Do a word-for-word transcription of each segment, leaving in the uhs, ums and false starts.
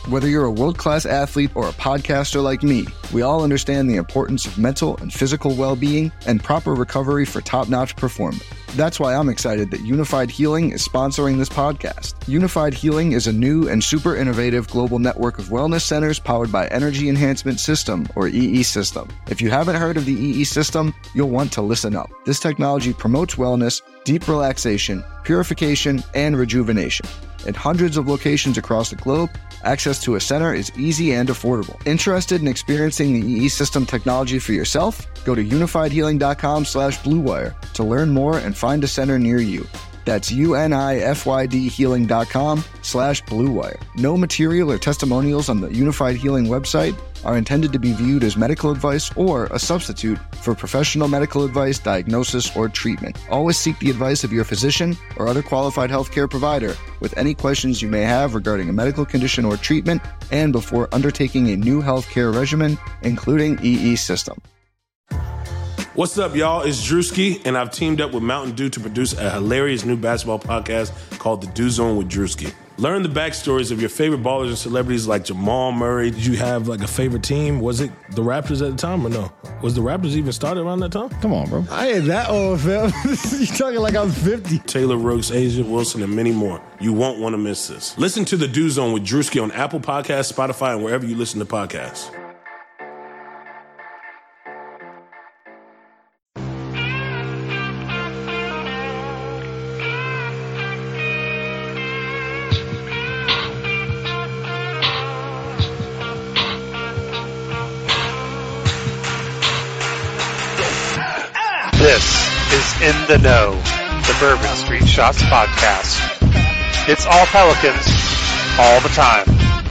Whether you're a world-class athlete or a podcaster like me, we all understand the importance of mental and physical well-being and proper recovery for top-notch performance. That's why I'm excited that Unified Healing is sponsoring this podcast. Unified Healing is a new and super innovative global network of wellness centers powered by Energy Enhancement System, or E E System. If you haven't heard of the E E System, you'll want to listen up. This technology promotes wellness, deep relaxation, purification, and rejuvenation. In hundreds of locations across the globe, access to a center is easy and affordable. Interested in experiencing the E E System technology for yourself? Go to unifiedhealing.com slash bluewire to learn more and find a center near you. That's U-N-I-F-Y-D healing.com slash bluewire. No material or testimonials on the Unified Healing website are intended to be viewed as medical advice or a substitute for professional medical advice, diagnosis, or treatment. Always seek the advice of your physician or other qualified healthcare provider with any questions you may have regarding a medical condition or treatment and before undertaking a new healthcare regimen, including E E System. What's up, y'all? It's Drewski, and I've teamed up with Mountain Dew to produce a hilarious new basketball podcast called The Dew Zone with Drewski. Learn the backstories of your favorite ballers and celebrities like Jamal Murray. Did you have like a favorite team? Was it the Raptors at the time or no? Was the Raptors even started around that time? Come on, bro. I ain't that old, fam. You talking like I was fifty. Taylor Rooks, Asia Wilson, and many more. You won't want to miss this. Listen to The Dew Zone with Drewski on Apple Podcasts, Spotify, and wherever you listen to podcasts. This is In the Know, the Bourbon Street Shots podcast. It's all Pelicans, all the time.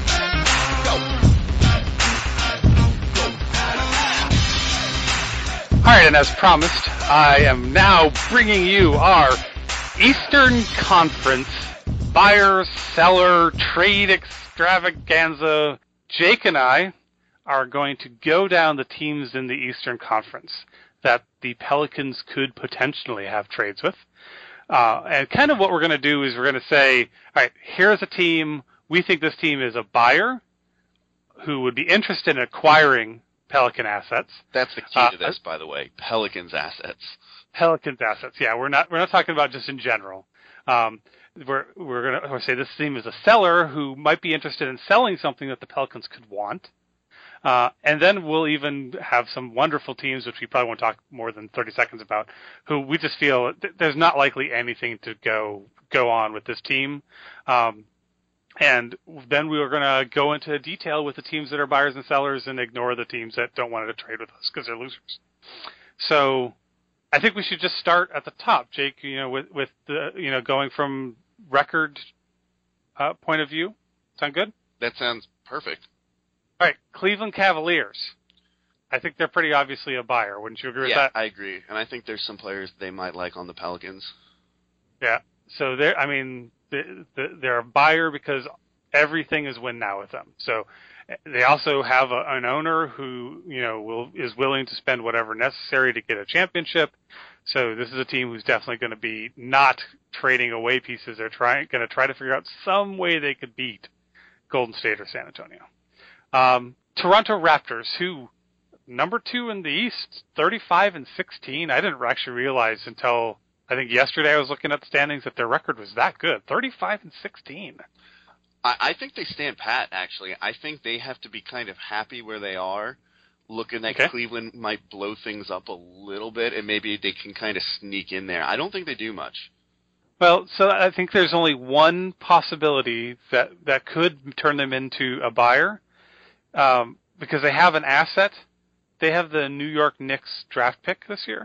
Alright, and as promised, I am now bringing you our Eastern Conference buyer, seller, trade extravaganza. Jake and I are going to go down the teams in the Eastern Conference that the Pelicans could potentially have trades with. Uh, and kind of what we're going to do is we're going to say, all right, here's a team. We think this team is a buyer who would be interested in acquiring Pelican assets. That's the key uh, to this, by the way. Pelicans assets. Pelicans assets. Yeah, we're not we're not talking about just in general. Um, we're we're going to say this team is a seller who might be interested in selling something that the Pelicans could want. Uh, and then we'll even have some wonderful teams, which we probably won't talk more than thirty seconds about, who we just feel th- there's not likely anything to go go on with this team. Um, and then we are going to go into detail with the teams that are buyers and sellers and ignore the teams that don't want to trade with us because they're losers. So I think we should just start at the top, Jake, you know, with, with the, you know, going from record uh, point of view. Sound good? That sounds perfect. All right, Cleveland Cavaliers. I think they're pretty obviously a buyer. Wouldn't you agree yeah, with that? I agree. And I think there's some players they might like on the Pelicans. Yeah. So they're, I mean, they're a buyer because everything is win now with them. So they also have a, an owner who, you know, will is willing to spend whatever necessary to get a championship. So this is a team who's definitely going to be not trading away pieces. They're trying, going to try to figure out some way they could beat Golden State or San Antonio. Um, Toronto Raptors, who number two in the East, thirty-five and sixteen. I didn't actually realize until I think yesterday I was looking at the standings that their record was that good, thirty-five and sixteen. I, I think they stand pat, actually. I think they have to be kind of happy where they are, looking at okay. Cleveland might blow things up a little bit, and maybe they can kind of sneak in there. I don't think they do much. Well, so I think there's only one possibility that, that could turn them into a buyer. Um, because they have an asset. They have the New York Knicks draft pick this year.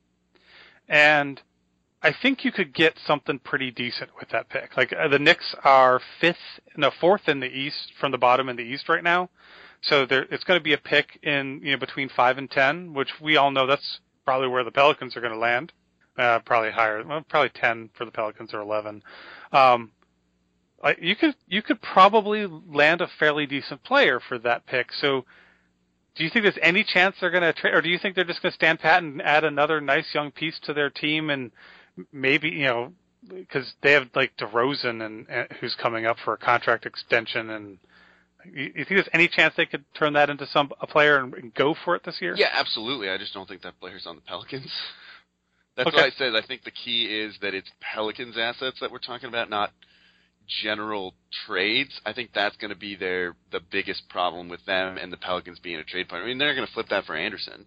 And I think you could get something pretty decent with that pick. Like, uh, the Knicks are fifth, no, fourth in the East, from the bottom in the East right now. So there, it's going to be a pick in, you know, between five and ten, which we all know that's probably where the Pelicans are going to land. Uh, probably higher, well, probably ten for the Pelicans or eleven. Um, You could you could probably land a fairly decent player for that pick. So, do you think there's any chance they're going to trade, or do you think they're just going to stand pat and add another nice young piece to their team, and maybe, you know, because they have like DeRozan and, and who's coming up for a contract extension, and You, you think there's any chance they could turn that into some a player and, and go for it this year? Yeah, absolutely. I just don't think that player's on the Pelicans. That's Okay. why I said I think the key is that it's Pelicans assets that we're talking about, not general trades. I think that's going to be their the biggest problem with them and the Pelicans being a trade partner. I mean, they're going to flip that for Anderson.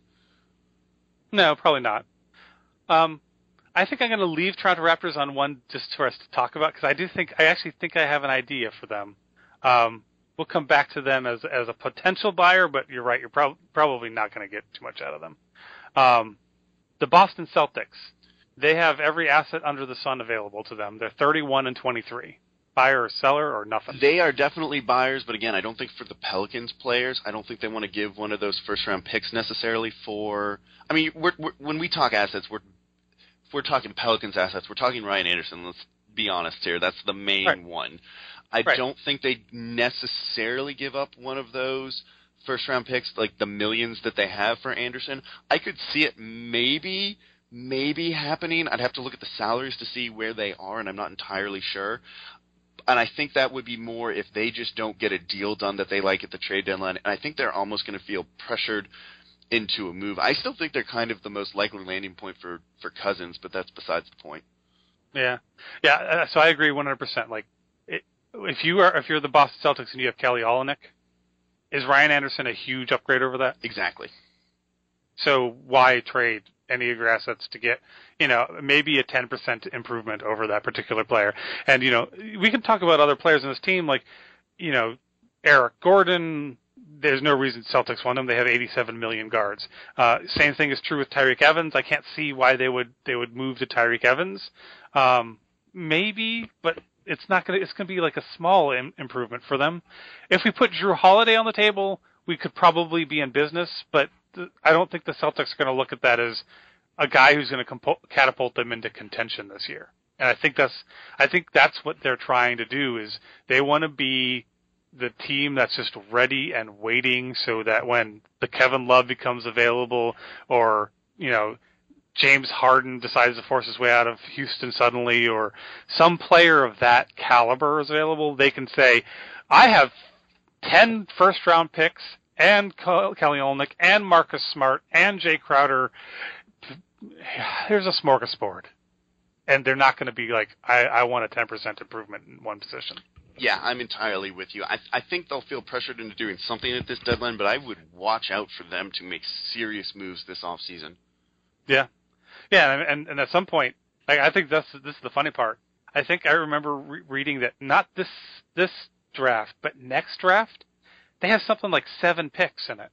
No, probably not. Um, I think I'm going to leave Toronto Raptors on one just for us to talk about because I do think I actually think I have an idea for them. Um, we'll come back to them as as a potential buyer, but you're right. You're prob- probably not going to get too much out of them. Um, the Boston Celtics, they have every asset under the sun available to them. They're thirty-one and twenty-three. Buyer or seller or nothing? They are definitely buyers, but again, I don't think for the Pelicans players, I don't think they want to give one of those first round picks necessarily for. I mean, we're, we're, when we talk assets, we're if we're talking Pelicans assets, we're talking Ryan Anderson. Let's be honest here; that's the main Right. one. I Right. don't think they necessarily give up one of those first round picks, like the millions that they have for Anderson. I could see it maybe. Maybe happening. I'd have to look at the salaries to see where they are, and I'm not entirely sure. And I think that would be more if they just don't get a deal done that they like at the trade deadline. And I think they're almost going to feel pressured into a move. I still think they're kind of the most likely landing point for, for Cousins, but that's besides the point. Yeah, yeah. Uh, so I agree one hundred percent. Like, it, if you are if you're the Boston Celtics and you have Kelly Olynyk, is Ryan Anderson a huge upgrade over that? Exactly. So why trade any of your assets to get, you know, maybe a ten percent improvement over that particular player? And, you know, we can talk about other players in this team, like, you know, Eric Gordon. There's no reason Celtics want him. They have eighty-seven million guards. Uh, same thing is true with Tyreek Evans. I can't see why they would they would move to Tyreek Evans. Um, maybe, but it's not gonna. It's gonna be like a small im- improvement for them. If we put Drew Holiday on the table, we could probably be in business. But th- I don't think the Celtics are going to look at that as a guy who's going to compo- catapult them into contention this year. And I think that's I think that's what they're trying to do. Is they want to be the team that's just ready and waiting, so that when the Kevin Love becomes available, or, you know, James Harden decides to force his way out of Houston suddenly, or some player of that caliber is available, they can say, I have ten first-round picks, and Kelly Olynyk, and Marcus Smart, and Jay Crowder. Here's a smorgasbord. And they're not going to be like, I, I want a ten percent improvement in one position. Yeah, I'm entirely with you. I, I think they'll feel pressured into doing something at this deadline, but I would watch out for them to make serious moves this offseason. Yeah. Yeah, and, and, and at some point, like, I think that's this is the funny part. I think I remember re- reading that not this this draft, but next draft, they have something like seven picks in it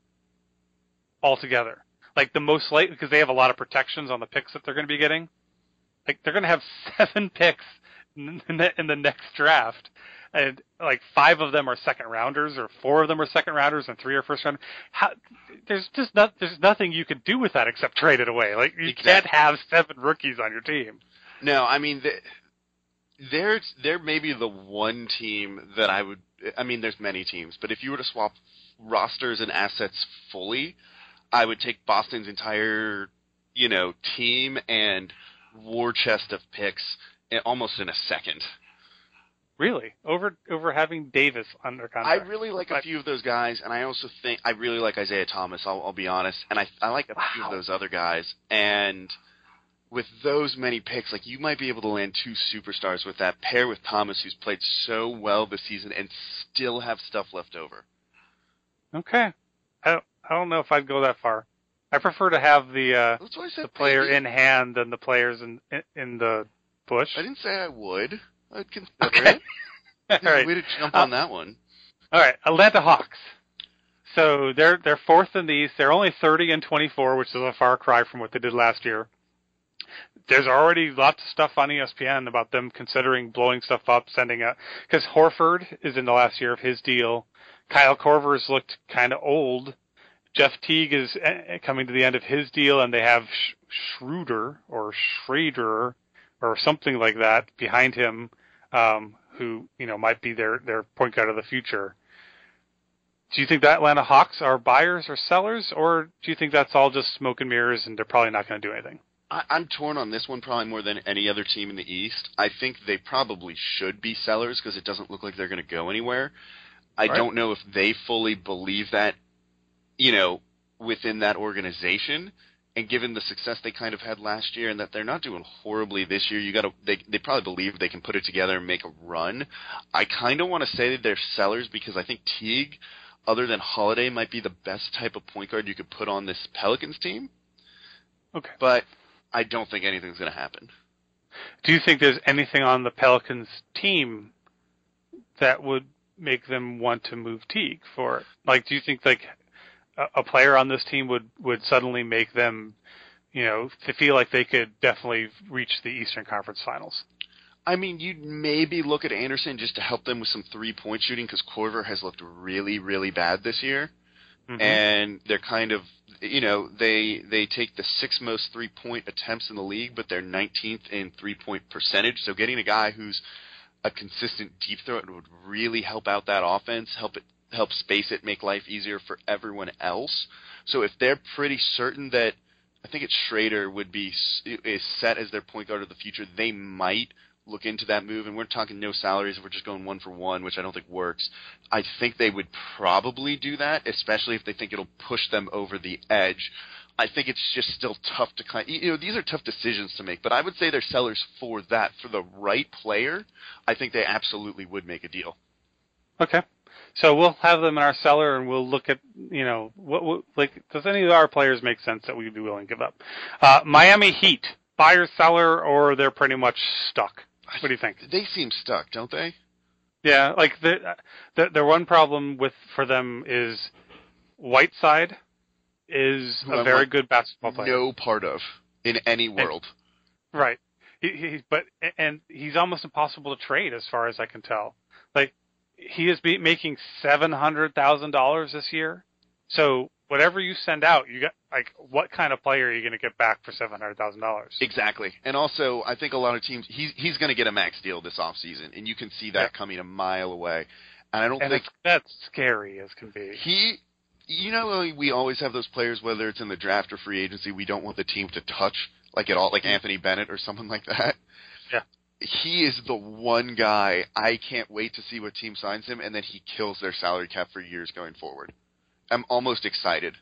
altogether. Like the most late, because they have a lot of protections on the picks that they're going to be getting. Like they're going to have seven picks in the, in the next draft, and like five of them are second rounders, or four of them are second rounders, and three are first round. How, there's just not there's nothing you can do with that except trade it away. Like you Exactly. can't have seven rookies on your team. No, I mean, they're, they're maybe the one team that I would – I mean, there's many teams, but if you were to swap rosters and assets fully, I would take Boston's entire, you know, team and war chest of picks almost in a second. Really? Over over having Davis under contract? I really like a few of those guys, and I also think I really like Isaiah Thomas, I'll, I'll be honest, and I, I like a wow. few of those other guys, and – with those many picks, like you might be able to land two superstars with that, pair with Thomas, who's played so well this season, and still have stuff left over. Okay, I don't, I don't know if I'd go that far. I prefer to have the uh, That's what I said, the player baby. in hand than the players in in, in the bush. I didn't say I would. I'd consider Okay. it. All There's right. a way to jump Uh, on that one. All right, Atlanta Hawks. So they're they're fourth in the East. They're only thirty and twenty-four, which is a far cry from what they did last year. There's already lots of stuff on E S P N about them considering blowing stuff up, sending out, because Horford is in the last year of his deal. Kyle Korver's looked kind of old. Jeff Teague is coming to the end of his deal, and they have Sch- Schroeder or Schrader or something like that behind him, um, who, you know, might be their, their point guard of the future. Do you think the Atlanta Hawks are buyers or sellers, or do you think that's all just smoke and mirrors and they're probably not going to do anything? I, I'm torn on this one probably more than any other team in the East. I think they probably should be sellers because it doesn't look like they're going to go anywhere. I Right. don't know if they fully believe that, you know, within that organization. And given the success they kind of had last year, and that they're not doing horribly this year, you got to they they probably believe they can put it together and make a run. I kind of want to say that they're sellers because I think Teague, other than Holiday, might be the best type of point guard you could put on this Pelicans team. Okay. But I don't think anything's going to happen. Do you think there's anything on the Pelicans team that would make them want to move Teague for it? Like, do you think like a, a player on this team would, would suddenly make them, you know, to feel like they could definitely reach the Eastern Conference Finals? I mean, you'd maybe look at Anderson just to help them with some three-point shooting because Korver has looked really, really bad this year. Mm-hmm. And they're kind of, you know, they they take the sixth most three-point attempts in the league, but they're nineteenth in three-point percentage. So getting a guy who's a consistent deep threat would really help out that offense, help it, help space it, make life easier for everyone else. So if they're pretty certain that, I think it's Schrader would be is set as their point guard of the future, they might look into that move, and we're talking no salaries if we're just going one for one, which I don't think works. I think they would probably do that, especially if they think it'll push them over the edge. I think it's just still tough to kind of, you know, these are tough decisions to make, but I would say they're sellers for that. For the right player, I think they absolutely would make a deal. Okay. So we'll have them in our cellar, and we'll look at, you know, what, what like, does any of our players make sense that we'd be willing to give up? Uh, Miami Heat, buyer, seller, or they're pretty much stuck? What do you think? They seem stuck, don't they? Yeah, like the the, the one problem with for them is Whiteside is Who a I very want good basketball player. No part of in any world. And, right. He, he, but and he's almost impossible to trade, as far as I can tell. Like he is be, making seven hundred thousand dollars this year. So whatever you send out, you got like what kind of player are you going to get back for seven hundred thousand dollars? Exactly. And also, I think a lot of teams he's he's going to get a max deal this offseason, and you can see that yeah. coming a mile away. And I don't and think that's scary as can be. He, you know, we always have those players, whether it's in the draft or free agency, we don't want the team to touch like at all, like Anthony Bennett or someone like that. Yeah. He is the one guy I can't wait to see what team signs him, and then he kills their salary cap for years going forward. I'm almost excited.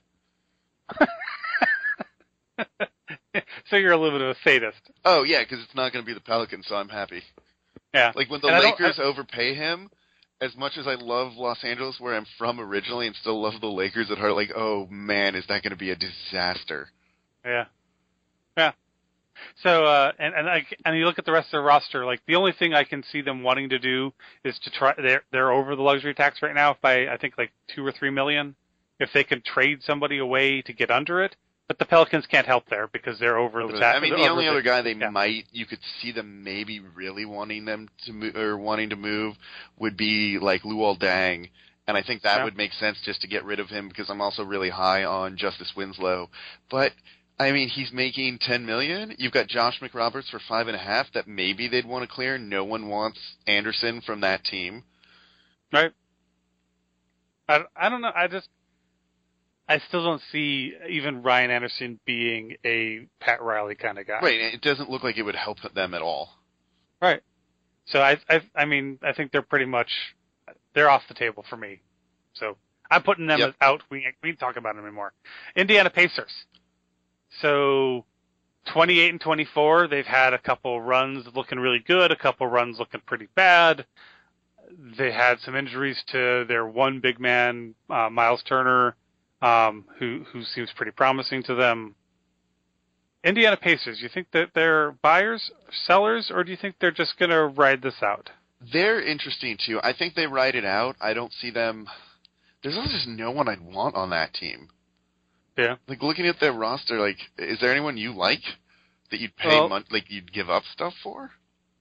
So you're a little bit of a sadist. Oh, yeah, because it's not going to be the Pelicans, so I'm happy. Yeah. Like, when the and Lakers I I, overpay him, as much as I love Los Angeles, where I'm from originally, and still love the Lakers at heart, like, oh, man, is that going to be a disaster. Yeah. Yeah. So, uh, and, and I, and you look at the rest of their roster, like, the only thing I can see them wanting to do is to try, they're, they're over the luxury tax right now by, I think, like, two or three million. If they could trade somebody away to get under it, but the Pelicans can't help there because they're over, over the tax. I mean, the only the, other guy they yeah. might, you could see them maybe really wanting them to move, or wanting to move would be like Luol Deng. And I think that yeah. would make sense just to get rid of him because I'm also really high on Justice Winslow. But, I mean, he's making ten million dollars. You've got Josh McRoberts for five and a half that maybe they'd want to clear. No one wants Anderson from that team. Right. I, I don't know. I just, I still don't see even Ryan Anderson being a Pat Riley kind of guy. Right. It doesn't look like it would help them at all. Right. So I, I, I mean, I think they're pretty much, they're off the table for me. So I'm putting them yep. out. We we ain't talking about them anymore. Indiana Pacers. So twenty-eight and twenty-four, they've had a couple runs looking really good, a couple runs looking pretty bad. They had some injuries to their one big man, uh, Miles Turner, um, who who seems pretty promising to them. Indiana Pacers, you think that they're buyers, sellers, or do you think they're just going to ride this out? They're interesting, too. I think they ride it out. I don't see them – there's also just no one I'd want on that team. Yeah. Like, looking at their roster, like, is there anyone you like that you'd pay well, mon- like, you'd give up stuff for?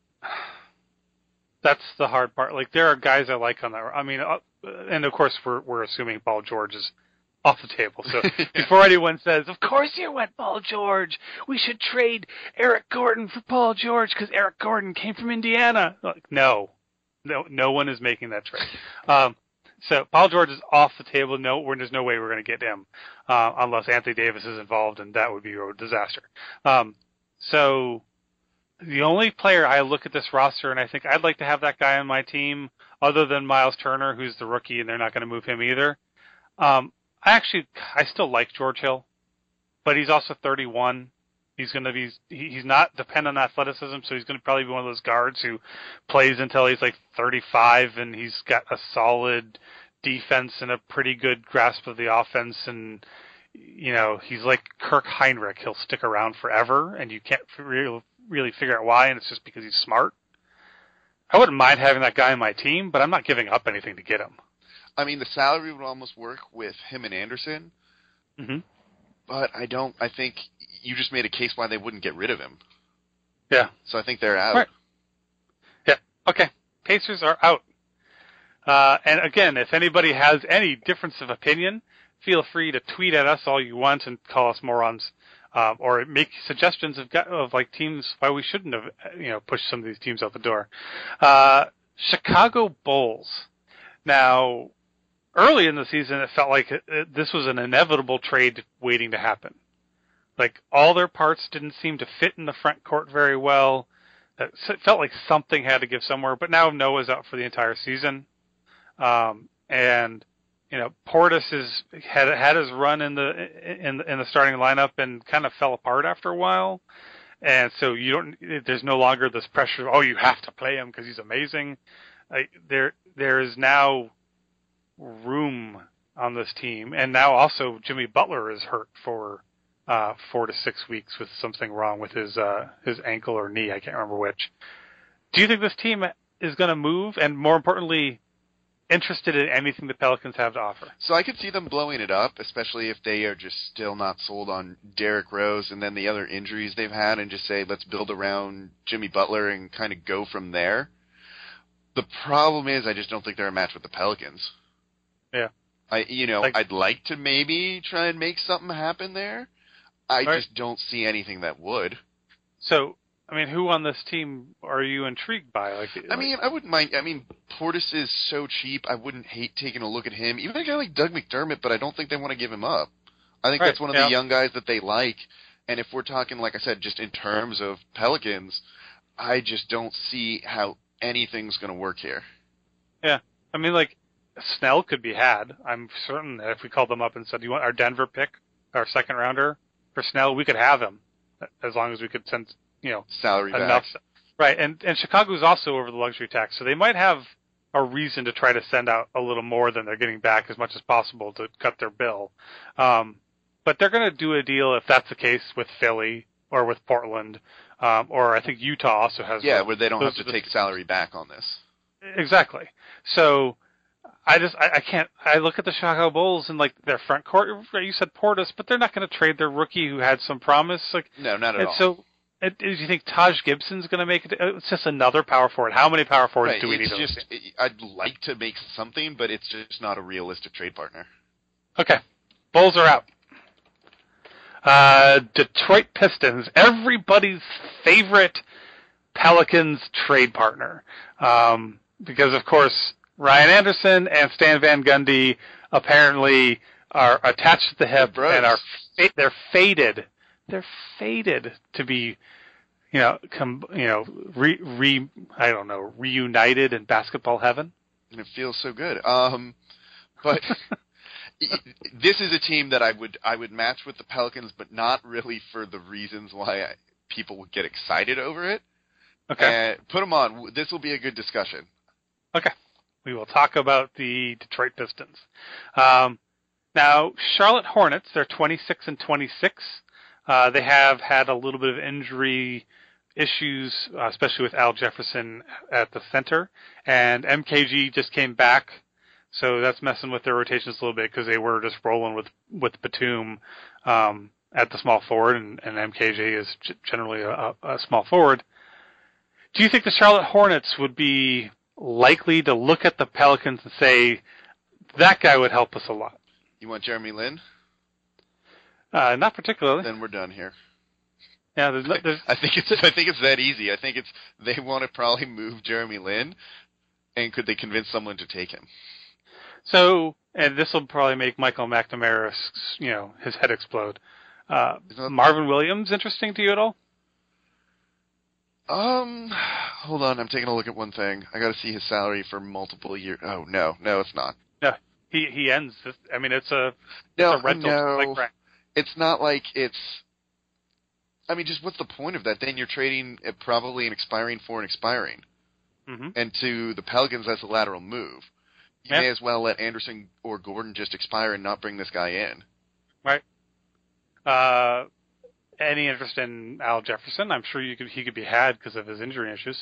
That's the hard part. Like, there are guys I like on that. I mean, uh, and of course, we're we're assuming Paul George is off the table. So yeah. Before anyone says, of course you went Paul George, we should trade Eric Gordon for Paul George because Eric Gordon came from Indiana. Like, no, no, no one is making that trade. Um, so Paul George is off the table. No, we're, there's no way we're going to get him uh, unless Anthony Davis is involved, and that would be a disaster. Um, so the only player I look at this roster and I think I'd like to have that guy on my team other than Miles Turner, who's the rookie, and they're not going to move him either. Um, I actually, I still like George Hill, but he's also thirty-one. He's going to be, he's not dependent on athleticism, so he's going to probably be one of those guards who plays until he's like thirty-five, and he's got a solid defense and a pretty good grasp of the offense, and, you know, he's like Kirk Heinrich. He'll stick around forever, and you can't really, really figure out why, and it's just because he's smart. I wouldn't mind having that guy on my team, but I'm not giving up anything to get him. I mean, the salary would almost work with him and Anderson, Mm-hmm. but I don't, I think you just made a case why they wouldn't get rid of him. Yeah. So I think they're out. Right. Yeah. Okay. Pacers are out. Uh, and again, if anybody has any difference of opinion, feel free to tweet at us all you want and call us morons, uh, or make suggestions of, of like teams why we shouldn't have, you know, pushed some of these teams out the door. Uh, Chicago Bulls. Now, early in the season, it felt like it, it, this was an inevitable trade waiting to happen. Like, all their parts didn't seem to fit in the front court very well. It felt like something had to give somewhere, but now Noah's out for the entire season. Um, and, you know, Portis is, had, had his run in the, in, in the starting lineup and kind of fell apart after a while. And so you don't, there's no longer this pressure of, oh, you have to play him because he's amazing. Like, there, there is now room on this team. And now also Jimmy Butler is hurt for, Uh, four to six weeks with something wrong with his uh, his ankle or knee. I can't remember which. Do you think this team is going to move, and more importantly, interested in anything the Pelicans have to offer? So I could see them blowing it up, especially if they are just still not sold on Derrick Rose and then the other injuries they've had, and just say, let's build around Jimmy Butler and kind of go from there. The problem is I just don't think they're a match with the Pelicans. Yeah. I, you know, like, I'd like to maybe try and make something happen there. I right. just don't see anything that would. So, I mean, who on this team are you intrigued by? Like, I mean, I wouldn't mind. I mean, Portis is so cheap. I wouldn't hate taking a look at him. Even a guy like Doug McDermott, but I don't think they want to give him up. I think right. that's one of yeah. the young guys that they like. And if we're talking, like I said, just in terms of Pelicans, I just don't see how anything's going to work here. Yeah. I mean, like, Snell could be had. I'm certain that if we called them up and said, you want our Denver pick, our second rounder, for Snell, we could have him as long as we could send, you know, salary enough. back. Right, and and Chicago's also over the luxury tax, so they might have a reason to try to send out a little more than they're getting back as much as possible to cut their bill. Um, but they're going to do a deal if that's the case with Philly or with Portland, um, or I think Utah also has. Yeah, one. where they don't Those have to the, take salary back on this. Exactly. So. I just, I, I can't, I look at the Chicago Bulls and like their front court, you said Portis, but they're not going to trade their rookie who had some promise. Like, no, not at and all. So, it, do you think Taj Gibson's going to make it? It's just another power forward. How many power forwards right, do we it's need? Just, I'd like to make something, but it's just not a realistic trade partner. Okay. Bulls are out. Uh, Detroit Pistons, everybody's favorite Pelicans trade partner. Um, because of course, Ryan Anderson and Stan Van Gundy apparently are attached at the hip and are fa- they're fated. They're fated to be, you know, com- you know, re, re I don't know, reunited in basketball heaven. And it feels so good. Um, but this is a team that I would I would match with the Pelicans, but not really for the reasons why I, people would get excited over it. Okay. Uh, put them on. This will be a good discussion. Okay. We will talk about the Detroit Pistons. Um, now, Charlotte Hornets, they're twenty-six and twenty-six. Uh, they have had a little bit of injury issues, uh, especially with Al Jefferson at the center. And M K G just came back, so that's messing with their rotations a little bit because they were just rolling with, with Batum um, at the small forward, and, and M K G is g- generally a, a small forward. Do you think the Charlotte Hornets would be likely to look at the Pelicans and say, that guy would help us a lot? You want Jeremy Lin? Uh, not particularly. Then we're done here. Yeah, there's, there's, I think it's I think it's that easy. I think it's they want to probably move Jeremy Lin, and could they convince someone to take him? So, and this will probably make Michael McNamara, you know, his head explode. Uh, Marvin Williams interesting to you at all? Um, hold on, I'm taking a look at one thing. I got to see his salary for multiple years. Oh no, no, it's not. No, he he ends. This, I mean, it's a No, it's a rental. no, Like, right. it's not like it's. I mean, just what's the point of that? Then you're trading it probably an expiring for an expiring, Mm-hmm. and to the Pelicans, that's a lateral move. You Yeah. may as well let Anderson or Gordon just expire and not bring this guy in. Right. Uh, any interest in Al Jefferson? I'm sure you could he could be had because of his injury issues.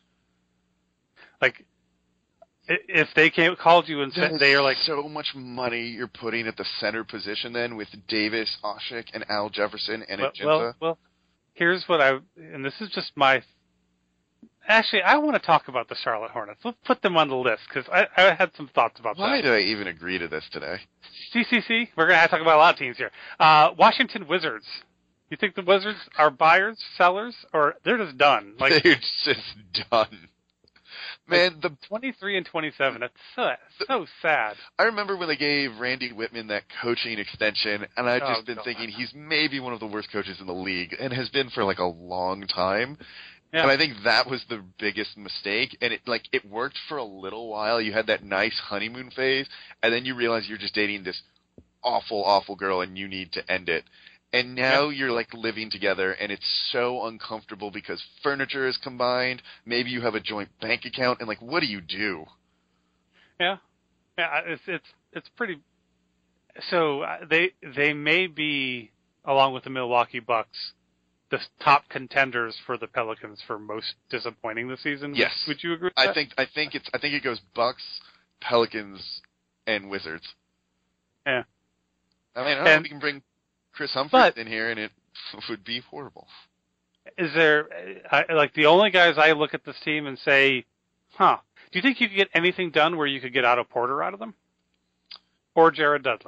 Like, i- if they came called you and That said is they are like, so much money you're putting at the center position then with Davis, Oshik, and Al Jefferson and well, Ajinta. well, well, here's what I and this is just my. Actually, I want to talk about the Charlotte Hornets. Let's put them on the list because I, I had some thoughts about Why that. did I even agree to this today? C C C. We're gonna have to talk about a lot of teams here. Uh, Washington Wizards. You think the Wizards are buyers, sellers, or they're just done? Like They're just done. Man, the twenty-three and twenty-seven. That's so, so sad. I remember when they gave Randy Whitman that coaching extension, and I'd just Oh, been God. thinking he's maybe one of the worst coaches in the league, and has been for like a long time. Yeah. And I think that was the biggest mistake. And it like it worked for a little while. You had that nice honeymoon phase, and then you realize you're just dating this awful, awful girl, and you need to end it. And now you're like living together, and it's so uncomfortable because furniture is combined. Maybe you have a joint bank account, and like, what do you do? Yeah, yeah. It's it's it's pretty. So uh, they they may be, along with the Milwaukee Bucks, the top contenders for the Pelicans for most disappointing this season. Yes. Would, would you agree with I that? think I think it's I think it goes Bucks, Pelicans, and Wizards. Yeah. I mean, I don't know And- if we can bring Chris Humphries but- in here, and it would be horrible. Is there I, like the only guys I look at this team and say, huh? Do you think you could get anything done where you could get Otto Porter out of them, or Jared Dudley?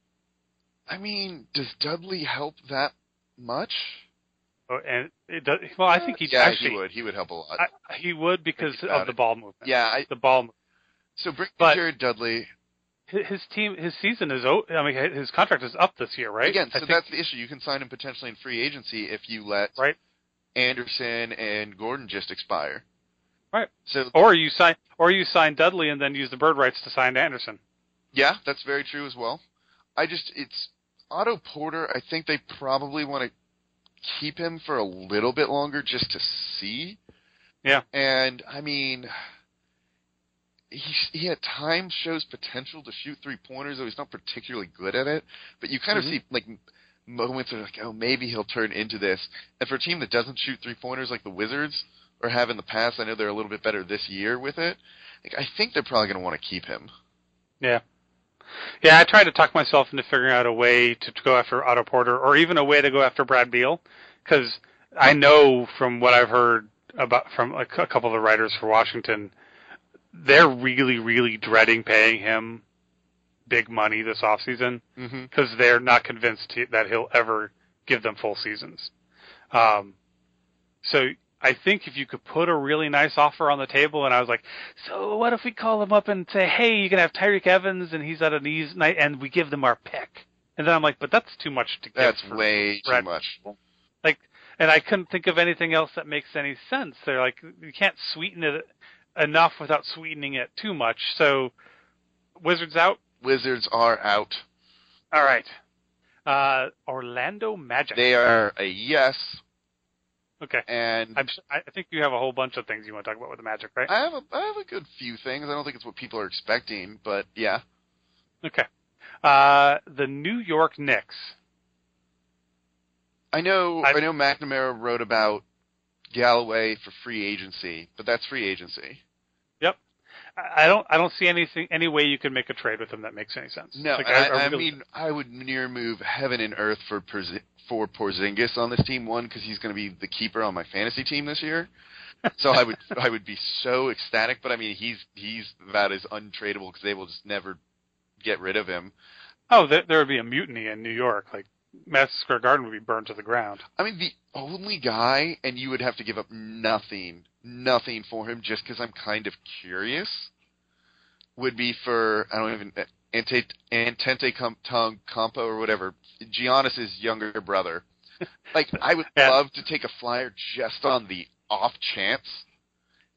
I mean, does Dudley help that much? Oh, and it does, well, I think he yeah, actually he would. He would help a lot. I, he would because Think about of the it. ball movement. yeah, I, The ball. Movement. so bring But- Jared Dudley. His his team, his season is. o- I mean, his contract is up this year, right? Again, I so think- that's the issue. You can sign him potentially in free agency if you let Right. Anderson and Gordon just expire. Right. So Or you sign, or you sign Dudley and then use the bird rights to sign Anderson. yeah, that's very true as well. I just it's Otto Porter. I think they probably want to keep him for a little bit longer just to see. Yeah. And I mean, he he at times shows potential to shoot three pointers, though he's not particularly good at it. But you kind Mhm. of see like moments where like, oh, maybe he'll turn into this. And for a team that doesn't shoot three pointers like the Wizards or have in the past, I know they're a little bit better this year with it. Like, I think they're probably going to want to keep him. Yeah. Yeah, I tried to talk myself into figuring out a way to, to go after Otto Porter, or even a way to go after Brad Beal, because I know from what I've heard about from a, cou- couple of the writers for Washington, they're really, really dreading paying him big money this offseason Mm-hmm. because they're not convinced he, that he'll ever give them full seasons. Um, so I think if you could put a really nice offer on the table, and I was like, so what if we call him up and say, hey, you can have Tyreek Evans, and he's at a knees night, and we give them our pick. And then I'm like, but that's too much to give. That's for way too Brad. much. Like, and I couldn't think of anything else that makes any sense. They're like, you can't sweeten it enough without sweetening it too much. So, Wizards out. Wizards are out. All right. Uh, Orlando Magic. They are a yes, Okay. and I'm, s- I think you have a whole bunch of things you want to talk about with the Magic, right? I have a I have a good few things. I don't think it's what people are expecting, but yeah. Okay. Uh, the New York Knicks. I know I've- I know McNamara wrote about Galloway for free agency, but that's free agency. Yep. I I don't. I don't see anything. Any way you could make a trade with him that makes any sense. No, Like, I, I really- mean I would near move heaven and earth for Porzi- for Porzingis on this team. One, because he's going to be the keeper on my fantasy team this year. So I would I would be so ecstatic. But I mean he's he's about as untradeable because they will just never get rid of him. Oh, there, there would be a mutiny in New York. Like Madison Square Garden would be burned to the ground. I mean, the only guy, and you would have to give up nothing, nothing for him just because I'm kind of curious, would be for, I don't even, Ante, Antente Tongue Campo or whatever, Giannis's younger brother. Like, I would Yeah. love to take a flyer just on the off chance.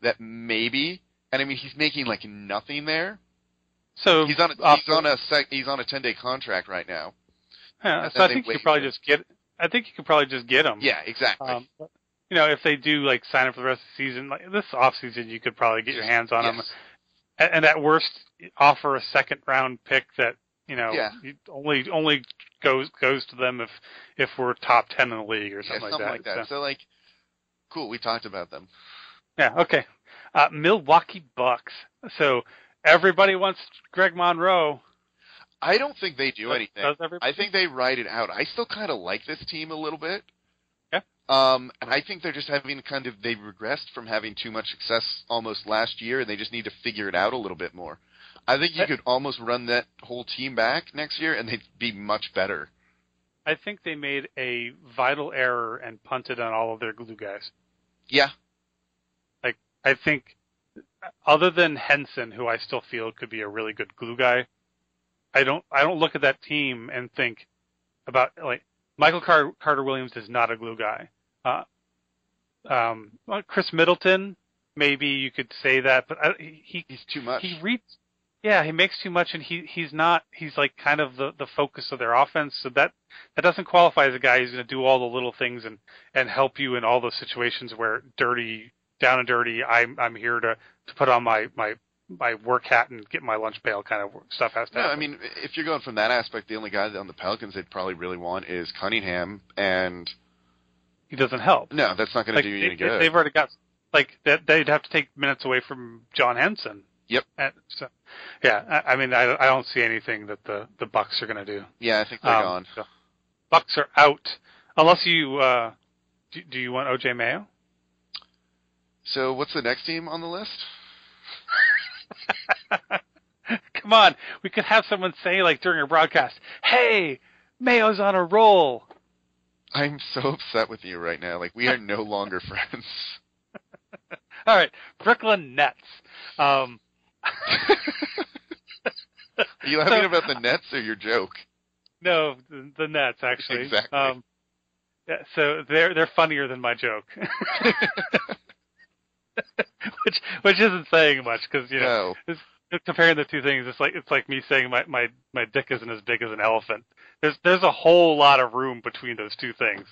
that maybe, and I mean he's making like nothing there. So he's on a, uh, he's on a sec, he's on a ten day contract right now. Yeah, so I think you could probably just get. I think you could probably just get him. Yeah, exactly. Um, you know, if they do like sign up for the rest of the season, like this off season, you could probably get your hands on yes. him, and, and at worst, offer a second round pick that you know yeah. only only goes goes to them if if we're top ten in the league or something, yeah, something like that. Like that. So. so like, cool. We talked about them. Yeah. Okay. Uh, Milwaukee Bucks. So everybody wants Greg Monroe. I don't think they do anything. Does everybody? I think they ride it out. I still kind of like this team a little bit. Yeah. Um, and I think they're just having kind of, they've regressed from having too much success almost last year, and they just need to figure it out a little bit more. I think you could almost run that whole team back next year, and they'd be much better. I think they made a vital error and punted on all of their glue guys. Yeah. Like, I think, other than Henson, who I still feel could be a really good glue guy, I don't I don't look at that team and think about, like, Michael Car- Carter-Williams is not a glue guy. Uh, um, well, Chris Middleton, maybe you could say that, but I, he he's too much. He reads, yeah, he makes too much, and he he's not. He's like kind of the, the focus of their offense. So that that doesn't qualify as a guy who's going to do all the little things and, and help you in all those situations where dirty, down and dirty. I'm I'm here to, to put on my my. my work hat and get my lunch pail kind of stuff has to no, happen. I mean, if you're going from that aspect, the only guy on the Pelicans they'd probably really want is Cunningham, and he doesn't help. No, that's not going like, to do you they, any good. They've already got, like, that they'd have to take minutes away from John Henson. Yep. And so, yeah, I, I mean, I, I don't see anything that the, the Bucks are going to do. Yeah, I think they're um, gone. So Bucks are out, unless you, uh, do, do you want O J Mayo? So what's the next team on the list? Come on, we could have someone say, like, during a broadcast, hey, Mayo's on a roll. I'm so upset with you right now. Like, we are no longer friends. All right, Brooklyn Nets. Um, are you laughing so, about the Nets or your joke? No, the, the Nets, actually. Exactly. Um, yeah, so they're they're funnier than my joke. which which isn't saying much because you know no. it's, it's comparing the two things. It's like it's like me saying my, my, my dick isn't as big as an elephant. There's there's a whole lot of room between those two things.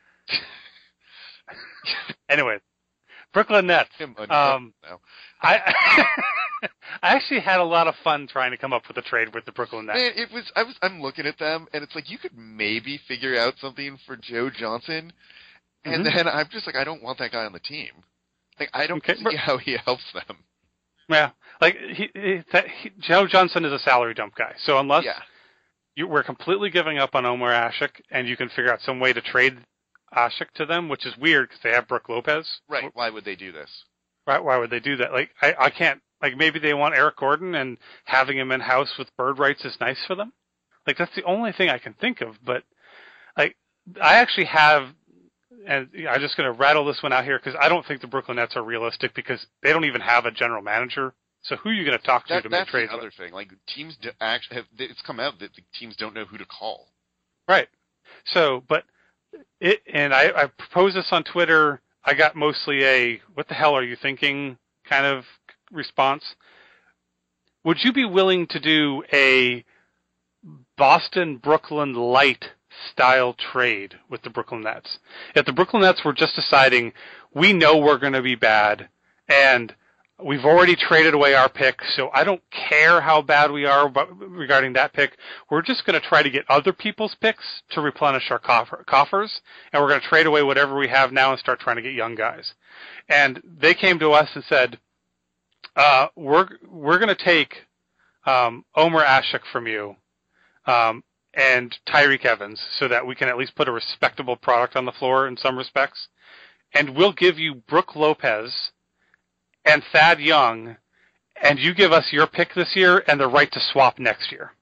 Anyway, Brooklyn Nets. Um, no. I I actually had a lot of fun trying to come up with a trade with the Brooklyn Nets. Man, it was I was I'm looking at them and it's like you could maybe figure out something for Joe Johnson, and mm-hmm. then I'm just like I don't want that guy on the team. Like, I don't okay, see but, how he helps them. Yeah, like he, he, that, he, Joe Johnson is a salary dump guy. So unless yeah. you, we're completely giving up on Omar Ashik, and you can figure out some way to trade Ashik to them, which is weird because they have Brooke Lopez. Right? Why would they do this? Right? Why would they do that? Like, I, I can't. Like, maybe they want Eric Gordon, and having him in house with bird rights is nice for them. Like, that's the only thing I can think of. But like, I actually have. And I'm just going to rattle this one out here because I don't think the Brooklyn Nets are realistic because they don't even have a general manager. So who are you going to talk to that, to make trades? That's the other with? thing. Like teams do actually have, it's come out that the teams don't know who to call. Right. So, but it and I, I proposed this on Twitter. I got mostly a "What the hell are you thinking?" kind of response. Would you be willing to do a Boston Brooklyn light style trade with the Brooklyn Nets? If the Brooklyn Nets were just deciding, we know we're going to be bad, and we've already traded away our pick, so I don't care how bad we are regarding that pick. We're just going to try to get other people's picks to replenish our coffer, coffers, and we're going to trade away whatever we have now and start trying to get young guys. And they came to us and said, uh, we're we're going to take um, Omar Ashik from you, um, and Tyreke Evans so that we can at least put a respectable product on the floor in some respects. And we'll give you Brooke Lopez and Thad Young, and you give us your pick this year and the right to swap next year.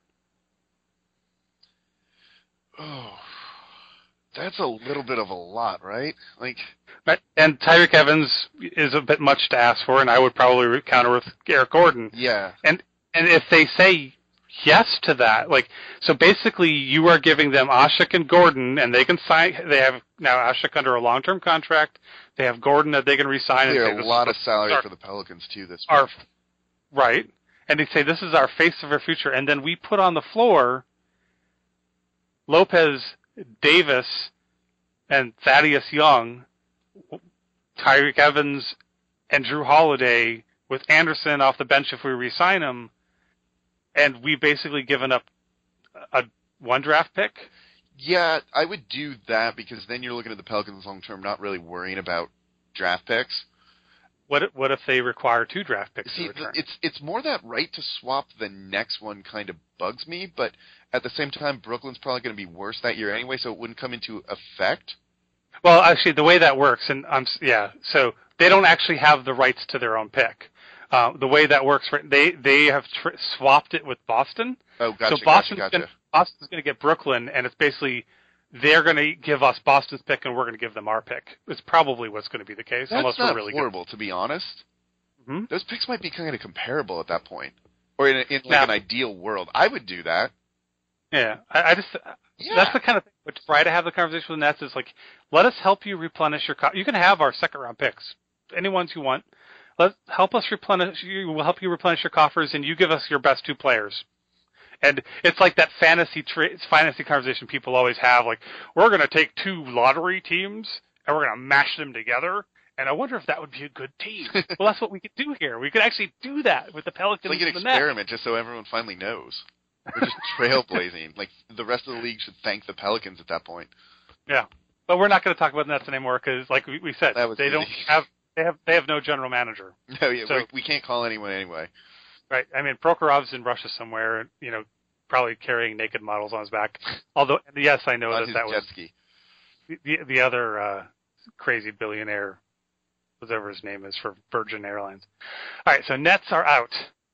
Oh, that's a little bit of a lot, right? Like, right. And Tyreke Evans is a bit much to ask for, and I would probably counter with Eric Gordon. Yeah. And and if they say yes to that. Like, so basically, you are giving them Ashik and Gordon, and they can sign. They have now Ashik under a long-term contract. They have Gordon that they can re-sign. Clear and a say, lot of salary our, for the Pelicans too. This our, week. Right, and they say this is our face of our future, and then we put on the floor Lopez, Davis, and Thaddeus Young, Tyreek Evans, and Drew Holiday, with Anderson off the bench if we re-sign him, and we basically given up a one draft pick. Yeah, I would do that because then you're looking at the Pelicans long term, not really worrying about draft picks. What if, what if they require two draft picks See, in return? it's it's more that right to swap the next one kind of bugs me, but at the same time, Brooklyn's probably going to be worse that year anyway, so it wouldn't come into effect. Well, actually, the way that works, and I'm yeah, so they don't actually have the rights to their own pick. Uh, the way that works, they they have tr- swapped it with Boston. Oh, gotcha, so Boston's gotcha, gotcha. Gonna, Boston's going to get Brooklyn, and it's basically they're going to give us Boston's pick, and we're going to give them our pick. It's probably what's going to be the case, That's unless not we're really horrible, good. to be honest. Mm-hmm. Those picks might be kind of comparable at that point, or in, a, in like now, an ideal world, I would do that. Yeah, I, I just Yeah. that's the kind of thing. Which try to have the conversation with the Nets is like, let us help you replenish your. Co- you can have our second round picks, any ones you want. Let help us replenish. You will help you replenish your coffers, and you give us your best two players. And it's like that fantasy tra- fantasy conversation people always have. Like, we're going to take two lottery teams and we're going to mash them together. And I wonder if that would be a good team. Well, that's what we could do here. We could actually do that with the Pelicans It's like an and the Nets. experiment, just so everyone finally knows. We're just trailblazing. Like, the rest of the league should thank the Pelicans at that point. Yeah, but we're not going to talk about the Nets anymore because, like we, we said, That was they easy. don't have they have they have no general manager. No, yeah, So- we, we can't call anyone anyway. Right. I mean, Prokhorov's in Russia somewhere, you know, probably carrying naked models on his back. Although, yes, I know On that his that jet was ski. the the other uh, crazy billionaire, whatever his name is, for Virgin Airlines. All right, so Nets are out.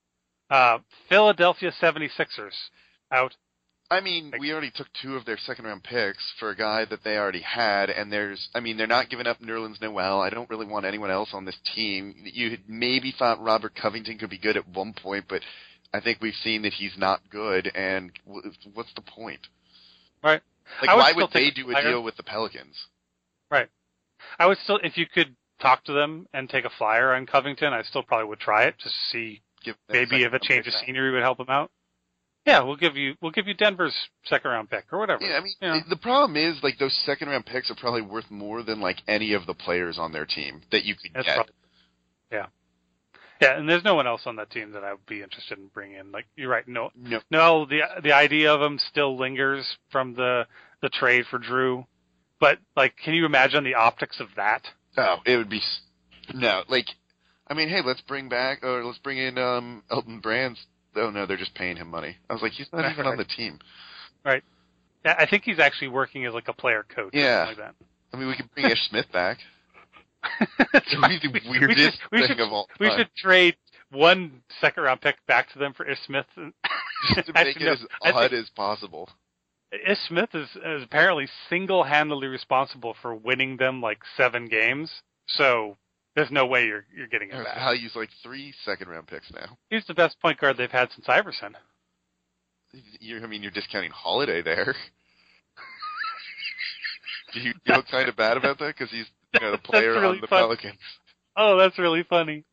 Uh, Philadelphia seventy-sixers out. I mean, we already took two of their second-round picks for a guy that they already had, and there's, I mean, they're not giving up Nerlens Noel. I don't really want anyone else on this team. You had maybe thought Robert Covington could be good at one point, but I think we've seen that he's not good, and what's the point? Right. Like, I would why still would they take do a a flyer. deal with the Pelicans? Right. I would still, if you could talk to them and take a flyer on Covington, I still probably would try it just to see Give them maybe if a second-round change of pick now. scenery would help them out. Yeah, we'll give you we'll give you Denver's second round pick or whatever. Yeah, I mean, You know. the problem is, like, those second-round picks are probably worth more than, like, any of the players on their team that you could That's get. probably, yeah, yeah, and there's no one else on that team that I would be interested in bringing in. Like you're right, no, No. no, the the idea of him still lingers from the the trade for Drew, but like, can you imagine the optics of that? Oh, it would be s- no, like, I mean, hey, let's bring back or let's bring in um, Elton Brand's. Oh no, they're just paying him money. I was like, he's not even on the team. Right. Yeah, I think he's actually working as like a player coach. Or Yeah. something like I mean, we could bring Ish Smith back. that. It would be the We- we weirdest should- we thing should- of all We time. should trade one second round pick back to them for Ish Smith. Just to make Actually, it no, as I odd think as possible. Ish Smith is, is apparently single-handedly responsible for winning them like seven games. So there's no way you're you're getting him back. I'll use like three second-round picks now. He's the best point guard they've had since Iverson. You're, I mean, you're discounting Holiday there. Do you feel kind of bad about that because he's you know, the That's player really on the fun. Pelicans? Oh, that's really funny.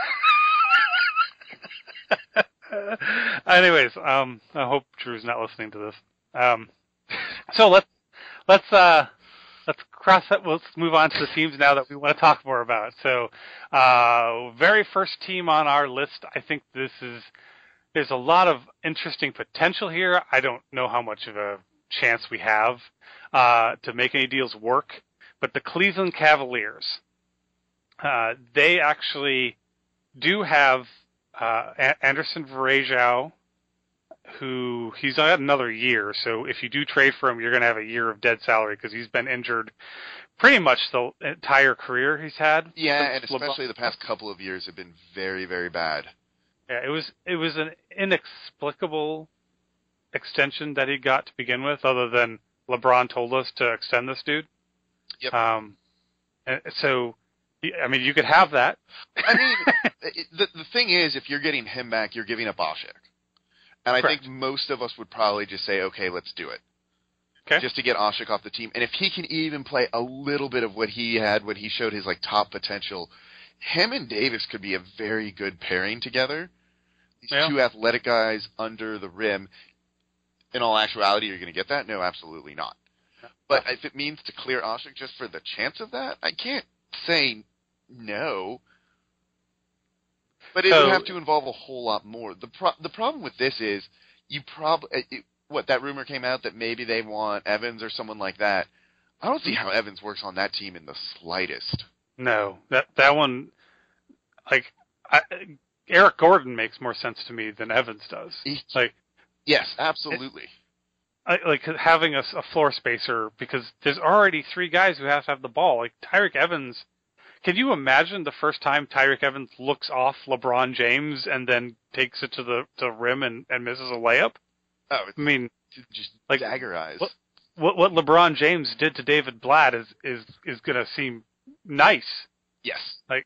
Anyways, um, I hope Drew's not listening to this. Um, so let's let's uh, let's cross that. Let's move on to the teams now that we want to talk more about. So, uh, very first team on our list. I think this is there's a lot of interesting potential here. I don't know how much of a chance we have uh, to make any deals work, but the Cleveland Cavaliers. Uh, they actually do have uh, A- Anderson Varejao, who he's got another year. So if you do trade for him, you're going to have a year of dead salary because he's been injured pretty much the entire career he's had. Yeah, and since LeBron- especially the past couple of years have been very, very bad. Yeah, it was it was an inexplicable extension that he got to begin with, other than LeBron told us to extend this dude. Yep. Um, and so. I mean, you could have that. I mean, it, the the thing is, if you're getting him back, you're giving up Ashik. And I Correct. think most of us would probably just say, okay, let's do it. Okay. Just to get Ashik off the team. And if he can even play a little bit of what he had when he showed his like top potential, him and Davis could be a very good pairing together. These Yeah. two athletic guys under the rim. In all actuality, you're going to get that? No, absolutely not. But if it means to clear Ashik just for the chance of that, I can't say no. But it So- would have to involve a whole lot more. The pro- the problem with this is you probably what that rumor came out that maybe they want Evans or someone like that. I don't see how Evans works on that team in the slightest. No, that that one, like I, Eric Gordon makes more sense to me than Evans does. He- Like, Yes, absolutely. I, like having a, a floor spacer because there's already three guys who have to have the ball. Like Tyreek Evans, can you imagine the first time Tyreek Evans looks off LeBron James and then takes it to the to rim and, and misses a layup? Oh, it's I mean, just like, dagger eyes. what- what what LeBron James did to David Blatt is is is going to seem nice. Yes.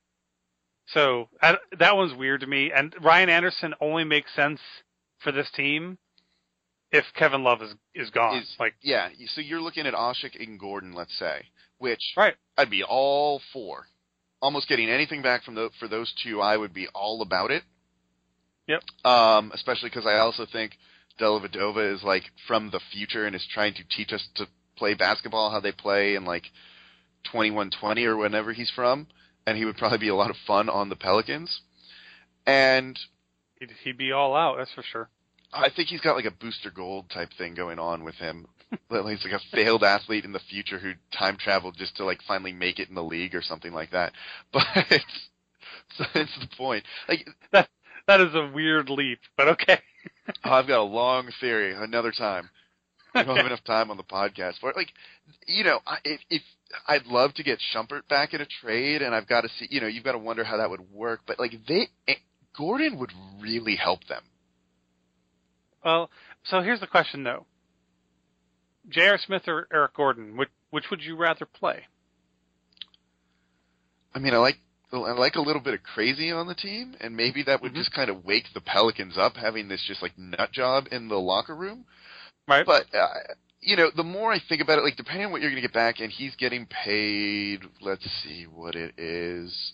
So I, that one's weird to me. And Ryan Anderson only makes sense for this team if Kevin Love is is gone. Is- like, Yeah, so you're looking at Ashik and Gordon, let's say, which right? I'd be all for. Almost getting anything back from the, for those two, I would be all about it. Yep. Um, especially because I also think Dellavedova is like from the future and is trying to teach us to play basketball how they play in like twenty-one twenty or whenever he's from, and he would probably be a lot of fun on the Pelicans. And He'd, he'd be all out, that's for sure. I think he's got like a Booster Gold type thing going on with him. Like, he's like a failed athlete in the future who time traveled just to like finally make it in the league or something like that. But so that's the point. Like, That that is a weird leap, but okay. oh, I've got a long theory. Another time. We don't have enough time on the podcast for it. Like, you know, I- if, if I'd love to get Shumpert back in a trade, and I've got to see, you know, you've got to wonder how that would work. But like, they Gordon would really help them. Well, so here's the question, though. J R. Smith or Eric Gordon, which, which would you rather play? I mean, I like I like a little bit of crazy on the team, and maybe that would Mhm. just kind of wake the Pelicans up, having this just like nut job in the locker room. Right. But uh, you know, the more I think about it, like depending on what you're going to get back, and he's getting paid. Let's see what it is.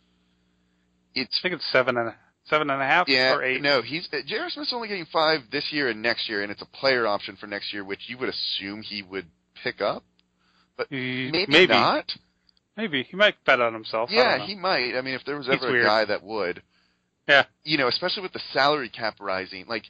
It's I think it's seven and a, seven and a half yeah, or eight. no, he's uh, J R. Smith's only getting five this year and next year, and it's a player option for next year, which you would assume he would pick up, but He- maybe, maybe not. Maybe he might bet on himself. I Yeah, don't know. he might. I mean, if there was He's ever a weird. guy that would. Yeah. You know, especially with the salary cap rising. Like,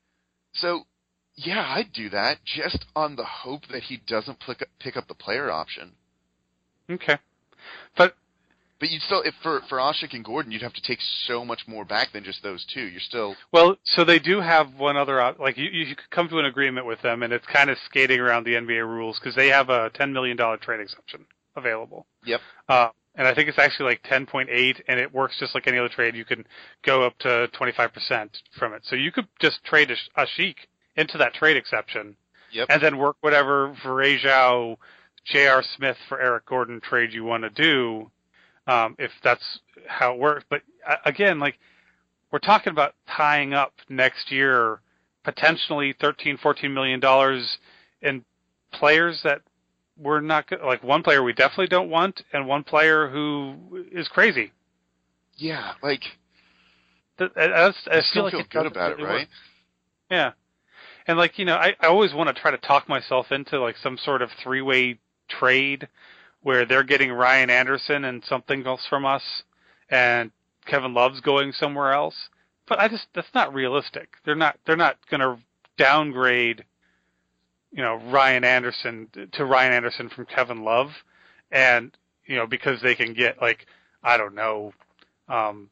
so, yeah, I'd do that just on the hope that he doesn't pick up, pick up the player option. Okay, but But you'd still, if for, for Ashik and Gordon, you'd have to take so much more back than just those two. You're still, well, so they do have one other op- like you you could come to an agreement with them, and it's kind of skating around the N B A rules because they have a ten million dollar trade exception available. yep. Uh, and I think it's actually like ten point eight, and it works just like any other trade. You can go up to twenty-five percent from it. So you could just trade a, a Sheik into that trade exception, Yep. and then work whatever Varejao, J R. Smith for Eric Gordon trade you want to do, um, if that's how it works. But uh, again, like we're talking about tying up next year potentially thirteen, fourteen million dollars in players that we're not go- like one player we definitely don't want, and one player who is crazy. Yeah, like, That, I, I, I I still like feel it good doesn't about it, really right? work. Yeah, and like you know, I, I always want to try to talk myself into like some sort of three-way trade where they're getting Ryan Anderson and something else from us, and Kevin Love's going somewhere else. But I just that's not realistic. They're not they're not going to downgrade, you know, Ryan Anderson to Ryan Anderson from Kevin Love, and you know because they can get like I don't know, um,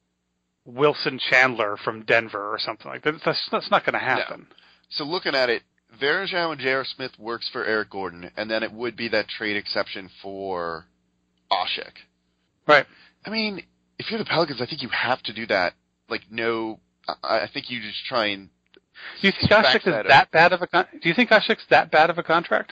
Wilson Chandler from Denver or something like that. That's that's not going to happen. So looking at it, Varejao and J R. Smith works for Eric Gordon, and then it would be that trade exception for Ashik. Right. I mean, if you're the Pelicans, I think you have to do that. Like, no, I, I think you just try and. Do you think back Ashik is that that up. bad of a con- Do you think Ashik's that bad of a contract?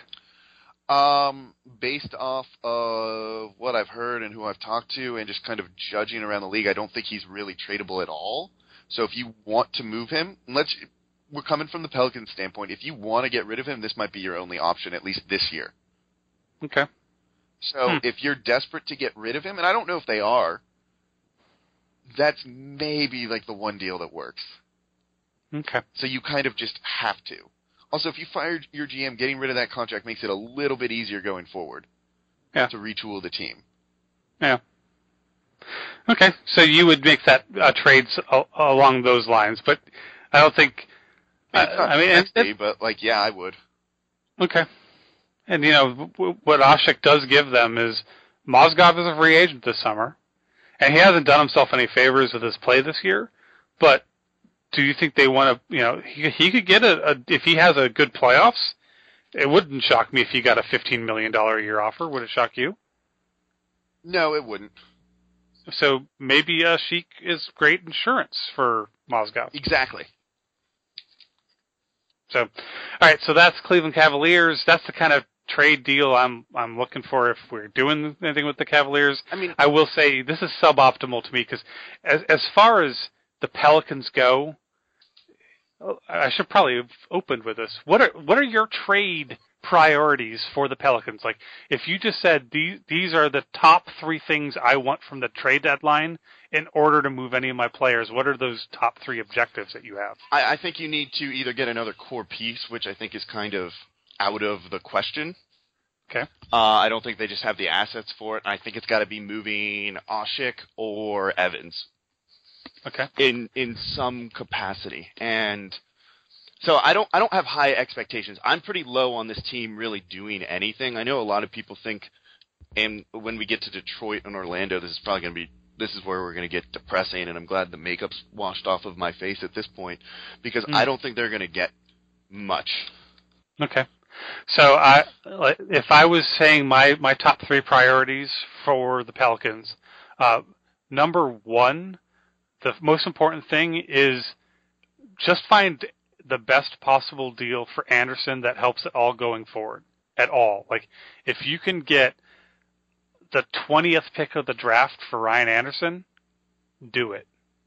Um, based off of what I've heard and who I've talked to, and just kind of judging around the league, I don't think he's really tradable at all. So if you want to move him, let's we're coming from the Pelicans standpoint. If you want to get rid of him, this might be your only option, at least this year. Okay. So Hmm. if you're desperate to get rid of him, and I don't know if they are, that's maybe like the one deal that works. Okay. So you kind of just have to. Also, if you fired your G M, getting rid of that contract makes it a little bit easier going forward. Yeah. To retool the team. Yeah. Okay, so you would make that uh, trades a- along those lines, but I don't think. I mean, it's not I mean, and- sexy, but like, yeah, I would. Okay. And, you know, w- what Ashik does give them is Mozgov is a free agent this summer, and he hasn't done himself any favors with his play this year, but do you think they want to, you know, he, he could get a, a, if he has a good playoffs, it wouldn't shock me if he got a fifteen million dollars a year offer. Would it shock you? No, it wouldn't. So maybe uh, Sheik is great insurance for Mozgov. Exactly. So, all right, so that's Cleveland Cavaliers. That's the kind of trade deal I'm I'm looking for if we're doing anything with the Cavaliers. I mean, I will say this is suboptimal to me because as as far as the Pelicans go, I should probably have opened with this. What are what are your trade priorities for the Pelicans? Like, if you just said these these are the top three things I want from the trade deadline in order to move any of my players, what are those top three objectives that you have? I, I think you need to either get another core piece, which I think is kind of out of the question. Okay. Uh, I don't think they just have the assets for it. I think it's got to be moving Ashik or Evans. Okay. In in some capacity, and so I don't I don't have high expectations. I'm pretty low on this team really doing anything. I know a lot of people think, and when we get to Detroit and Orlando, this is probably going to be this is where we're going to get depressing. And I'm glad the makeup's washed off of my face at this point because Mm. I don't think they're going to get much. Okay. So I, if I was saying my, my top three priorities for the Pelicans, uh, number one, the most important thing is just find the best possible deal for Anderson that helps it all going forward at all. Like, if you can get the twentieth pick of the draft for Ryan Anderson, do it.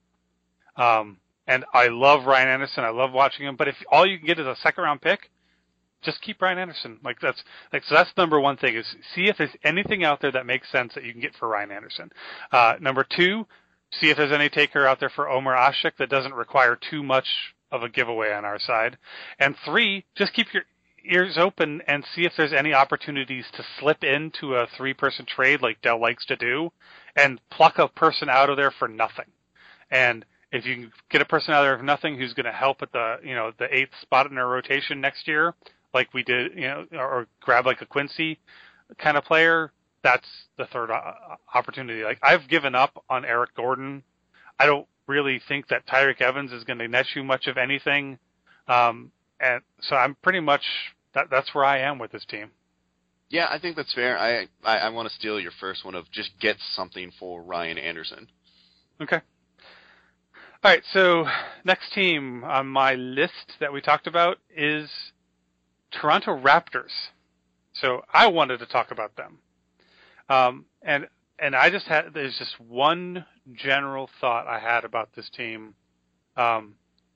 Um, and I love Ryan Anderson. I love watching him. But if all you can get is a second round pick, just keep Ryan Anderson. Like that's like so. That's number one thing is see if there's anything out there that makes sense that you can get for Ryan Anderson. Uh, number two, see if there's any taker out there for Omer Ashik that doesn't require too much of a giveaway on our side. And three, just keep your ears open and see if there's any opportunities to slip into a three-person trade like Dell likes to do, and pluck a person out of there for nothing. And if you can get a person out of there for nothing who's going to help at the you know the eighth spot in our rotation next year, like we did, you know, or, or grab like a Quincy kind of player, that's the third opportunity. Like, I've given up on Eric Gordon. I don't really think that Tyreke Evans is going to net you much of anything. Um, and so I'm pretty much, that, that's where I am with this team. Yeah, I think that's fair. I, I, I want to steal your first one of just get something for Ryan Anderson. Okay. All right, so next team on my list that we talked about is Toronto Raptors. So I wanted to talk about them. Um, and and I just had, there's just one general thought I had about this team. Um,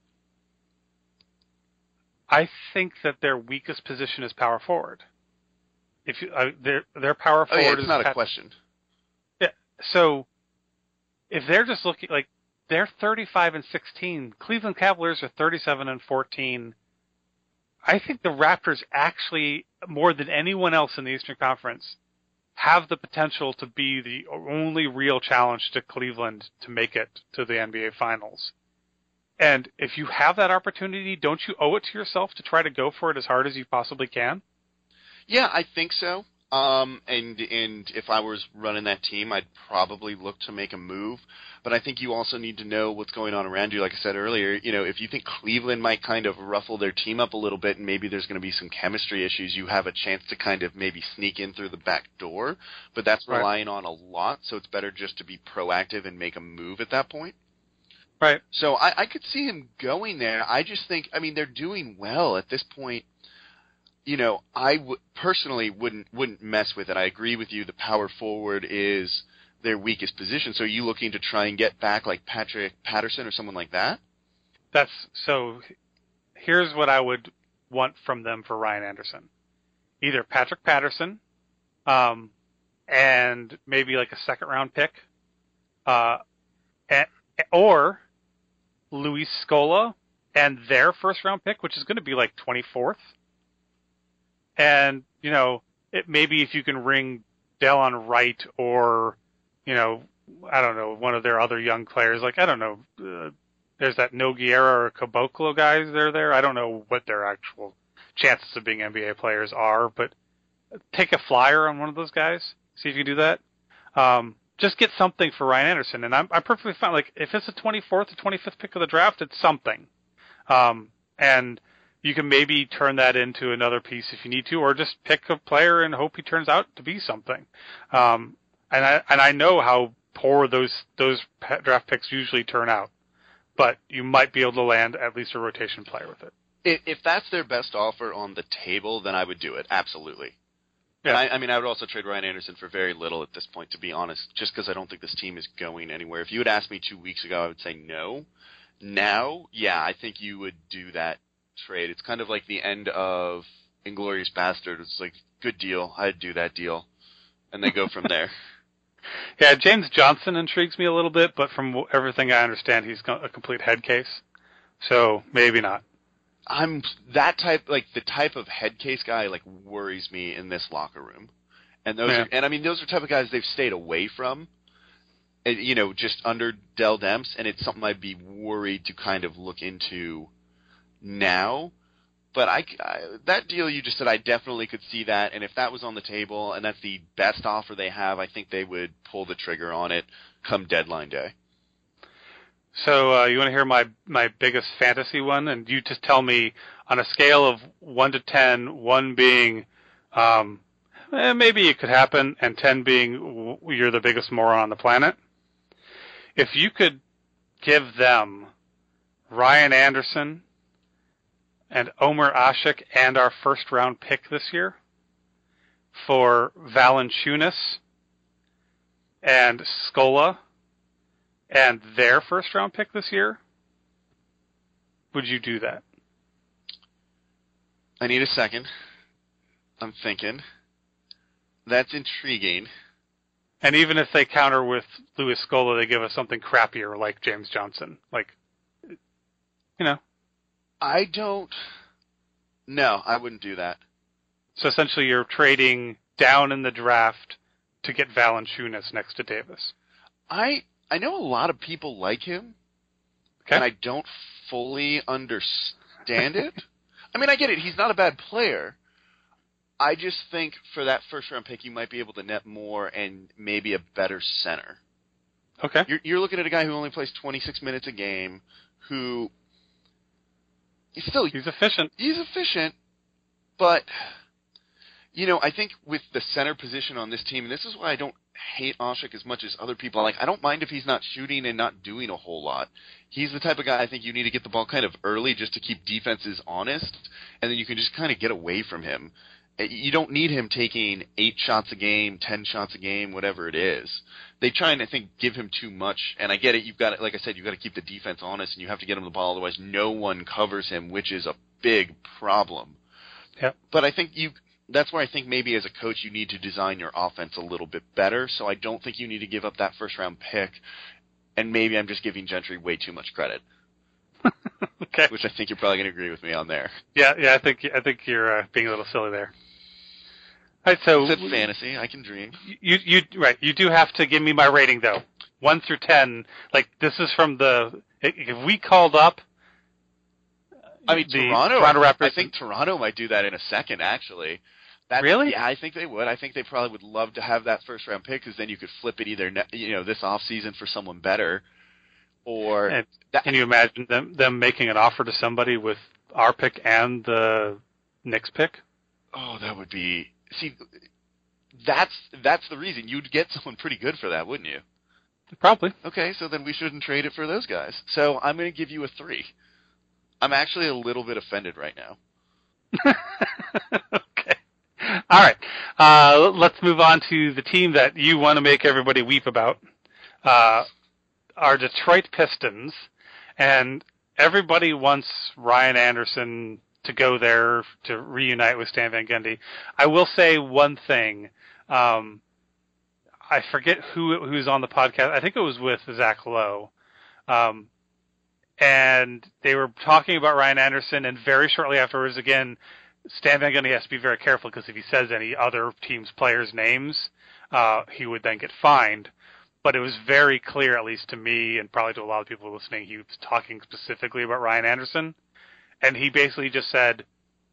I think that their weakest position is power forward. If you, uh, their their power Oh forward yeah, it's is not a Pat- question. Yeah. So if they're just looking like they're thirty-five and sixteen, Cleveland Cavaliers are thirty-seven and fourteen. I think the Raptors actually, more than anyone else in the Eastern Conference, have the potential to be the only real challenge to Cleveland to make it to the N B A Finals. And if you have that opportunity, don't you owe it to yourself to try to go for it as hard as you possibly can? Yeah, I think so. Um, and and if I was running that team, I'd probably look to make a move. But I think you also need to know what's going on around you. Like I said earlier, you know, if you think Cleveland might kind of ruffle their team up a little bit and maybe there's going to be some chemistry issues, you have a chance to kind of maybe sneak in through the back door. But that's Right. relying on a lot, so it's better just to be proactive and make a move at that point. Right. So I, I could see him going there. I just think, I mean, they're doing well at this point. You know, I w- personally wouldn't wouldn't mess with it. I agree with you. The power forward is their weakest position. So are you looking to try and get back like Patrick Patterson or someone like that? That's so. here's what I would want from them for Ryan Anderson. Either Patrick Patterson, um, and maybe like a second round pick, uh, and, or Luis Scola and their first round pick, which is going to be like twenty-fourth. And, you know, it maybe if you can ring Delon Wright or, you know, I don't know, one of their other young players, like, I don't know, uh, there's that Nogueira or Caboclo guys that are there. I don't know what their actual chances of being N B A players are, but take a flyer on one of those guys. See if you can do that. Um, just get something for Ryan Anderson. And I'm, I'm perfectly fine. Like, if it's the twenty-fourth or twenty-fifth pick of the draft, it's something. Um, and you can maybe turn that into another piece if you need to, or just pick a player and hope he turns out to be something. Um, and I, and I know how poor those, those draft picks usually turn out, but you might be able to land at least a rotation player with it. If, if that's their best offer on the table, then I would do it. Absolutely. Yeah. And I, I mean, I would also trade Ryan Anderson for very little at this point, to be honest, just because I don't think this team is going anywhere. If you had asked me two weeks ago, I would say no. Now, yeah, I think you would do that trade. It's kind of like the end of Inglourious Bastard. It's like, good deal. I'd do that deal. And they go from there. Yeah, James Johnson intrigues me a little bit, but from everything I understand, he's a complete head case. So maybe not. I'm that type, like the type of head case guy, like worries me in this locker room. And those, yeah. are, and I mean, those are the type of guys they've stayed away from. You know, just under Dell Demps, and it's something I'd be worried to kind of look into now. But I, I, that deal you just said, I definitely could see that, and if that was on the table, and that's the best offer they have, I think they would pull the trigger on it come deadline day. So uh, you want to hear my, my biggest fantasy one? And you just tell me, on a scale of one to ten, one being um, eh, maybe it could happen, and ten being you're the biggest moron on the planet. If you could give them Ryan Anderson and Omer Asik and our first round pick this year for Valanciunas and Scola and their first round pick this year, would you do that? I need a second. I'm thinking. That's intriguing. And even if they counter with Luis Scola, they give us something crappier like James Johnson. Like, you know. I don't... No, I wouldn't do that. So essentially you're trading down in the draft to get Valanciunas next to Davis. I I know a lot of people like him, okay. and I don't fully understand it. I mean, I get it. He's not a bad player. I just think for that first-round pick, you might be able to net more and maybe a better center. Okay. You're, you're looking at a guy who only plays twenty-six minutes a game, who he's still he's efficient. He's efficient, but you know, I think with the center position on this team, and this is why I don't hate Asik as much as other people. Like, I don't mind if he's not shooting and not doing a whole lot. He's the type of guy I think you need to get the ball kind of early just to keep defenses honest, and then you can just kind of get away from him. You don't need him taking eight shots a game, ten shots a game, whatever it is. They try and, I think, give him too much. And I get it. You've got to, like I said, you've got to keep the defense honest, and you have to get him the ball. Otherwise, no one covers him, which is a big problem. Yep. But I think you. That's where I think maybe as a coach you need to design your offense a little bit better. So I don't think you need to give up that first round pick. And maybe I'm just giving Gentry way too much credit. Okay. Which I think you're probably going to agree with me on there. Yeah, yeah. I think I think you're uh, being a little silly there. All right, so it's a fantasy. I can dream. You, you, right. You do have to give me my rating though, one through ten. Like this is from the. If we called up. I mean, the Toronto. Toronto Raptors. I think Toronto might do that in a second. Actually. That's, really? Yeah, I think they would. I think they probably would love to have that first round pick because then you could flip it either ne- you know this off season for someone better, or. And, that, can you imagine them them making an offer to somebody with our pick and the Knicks pick? Oh, that would be. See, that's that's the reason you'd get someone pretty good for that, wouldn't you? Probably. Okay, so then we shouldn't trade it for those guys. So I'm going to give you a three. I'm actually a little bit offended right now. Okay. All right. Uh, let's move on to the team that you want to make everybody weep about. Uh, our Detroit Pistons. And everybody wants Ryan Anderson to go there to reunite with Stan Van Gundy. I will say one thing. Um, I forget who who's on the podcast. I think it was with Zach Lowe. Um, and they were talking about Ryan Anderson, and very shortly afterwards, again, Stan Van Gundy has to be very careful because if he says any other team's players' names, uh, he would then get fined. But it was very clear, at least to me, and probably to a lot of people listening, he was talking specifically about Ryan Anderson. And he basically just said,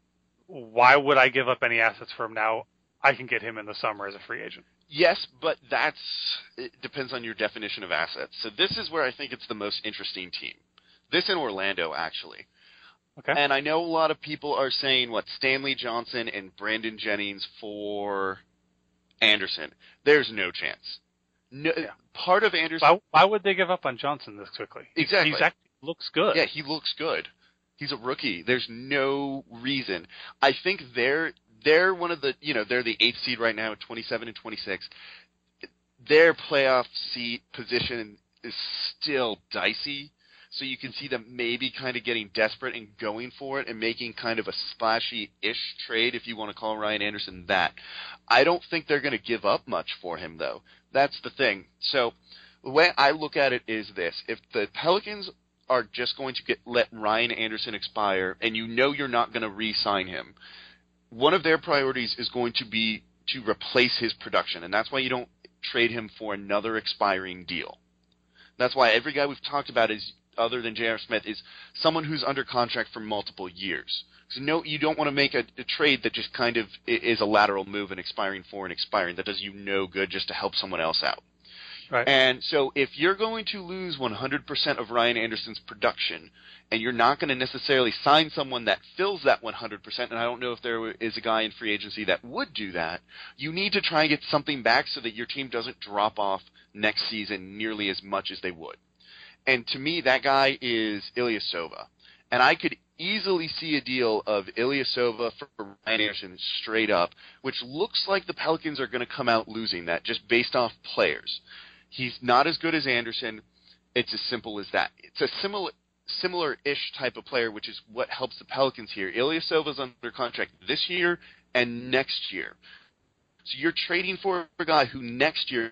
why would I give up any assets for him now? I can get him in the summer as a free agent. Yes, but that's it depends on your definition of assets. So this is where I think it's the most interesting team. This in Orlando, actually. Okay. And I know a lot of people are saying, what, Stanley Johnson and Brandon Jennings for Anderson. There's no chance. No, yeah. Part of Anderson... Why, why would they give up on Johnson this quickly? Exactly. He actually looks good. Yeah, he looks good. He's a rookie. There's no reason. I think they're they're one of the you know they're the eighth seed right now at twenty-seven and twenty-six. Their playoff seat position is still dicey, so you can see them maybe kind of getting desperate and going for it and making kind of a splashy-ish trade, if you want to call Ryan Anderson that. I don't think they're going to give up much for him, though. That's the thing. So the way I look at it is this: if the Pelicans are just going to get let Ryan Anderson expire, and you know you're not going to re-sign him, one of their priorities is going to be to replace his production, and that's why you don't trade him for another expiring deal. That's why every guy we've talked about is, other than J R. Smith, is someone who's under contract for multiple years. So no, you don't want to make a, a trade that just kind of is a lateral move and expiring for and expiring. That does you no good just to help someone else out. Right. And so if you're going to lose one hundred percent of Ryan Anderson's production, and you're not going to necessarily sign someone that fills that one hundred percent, and I don't know if there is a guy in free agency that would do that, you need to try and get something back so that your team doesn't drop off next season nearly as much as they would. And to me, that guy is Ilyasova. And I could easily see a deal of Ilyasova for Ryan Anderson straight up, which looks like the Pelicans are going to come out losing that just based off players. He's not as good as Anderson. It's as simple as that. It's a similar, similar-ish type of player, which is what helps the Pelicans here. Ilyasova's under contract this year and next year. So you're trading for a guy who next year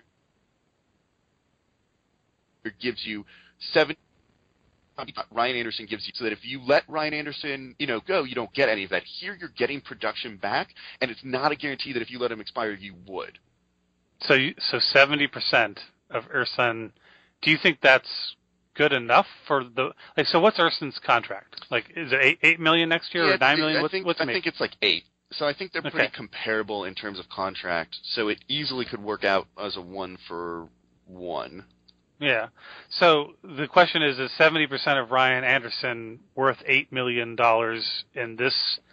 gives you seven. Ryan Anderson gives you, so that if you let Ryan Anderson, you know, go, you don't get any of that. Here you're getting production back, and it's not a guarantee that if you let him expire, you would. So, you, so seventy percent of Ersan. Do you think that's good enough for the like? So, what's Ersan's contract? Like, is it eight eight million next year yeah, or nine million? I What's, think what's I think it's like eight. So I think they're okay. pretty comparable in terms of contract. So it easily could work out as a one for one. Yeah. So the question is: is seventy percent of Ryan Anderson worth eight million dollars in this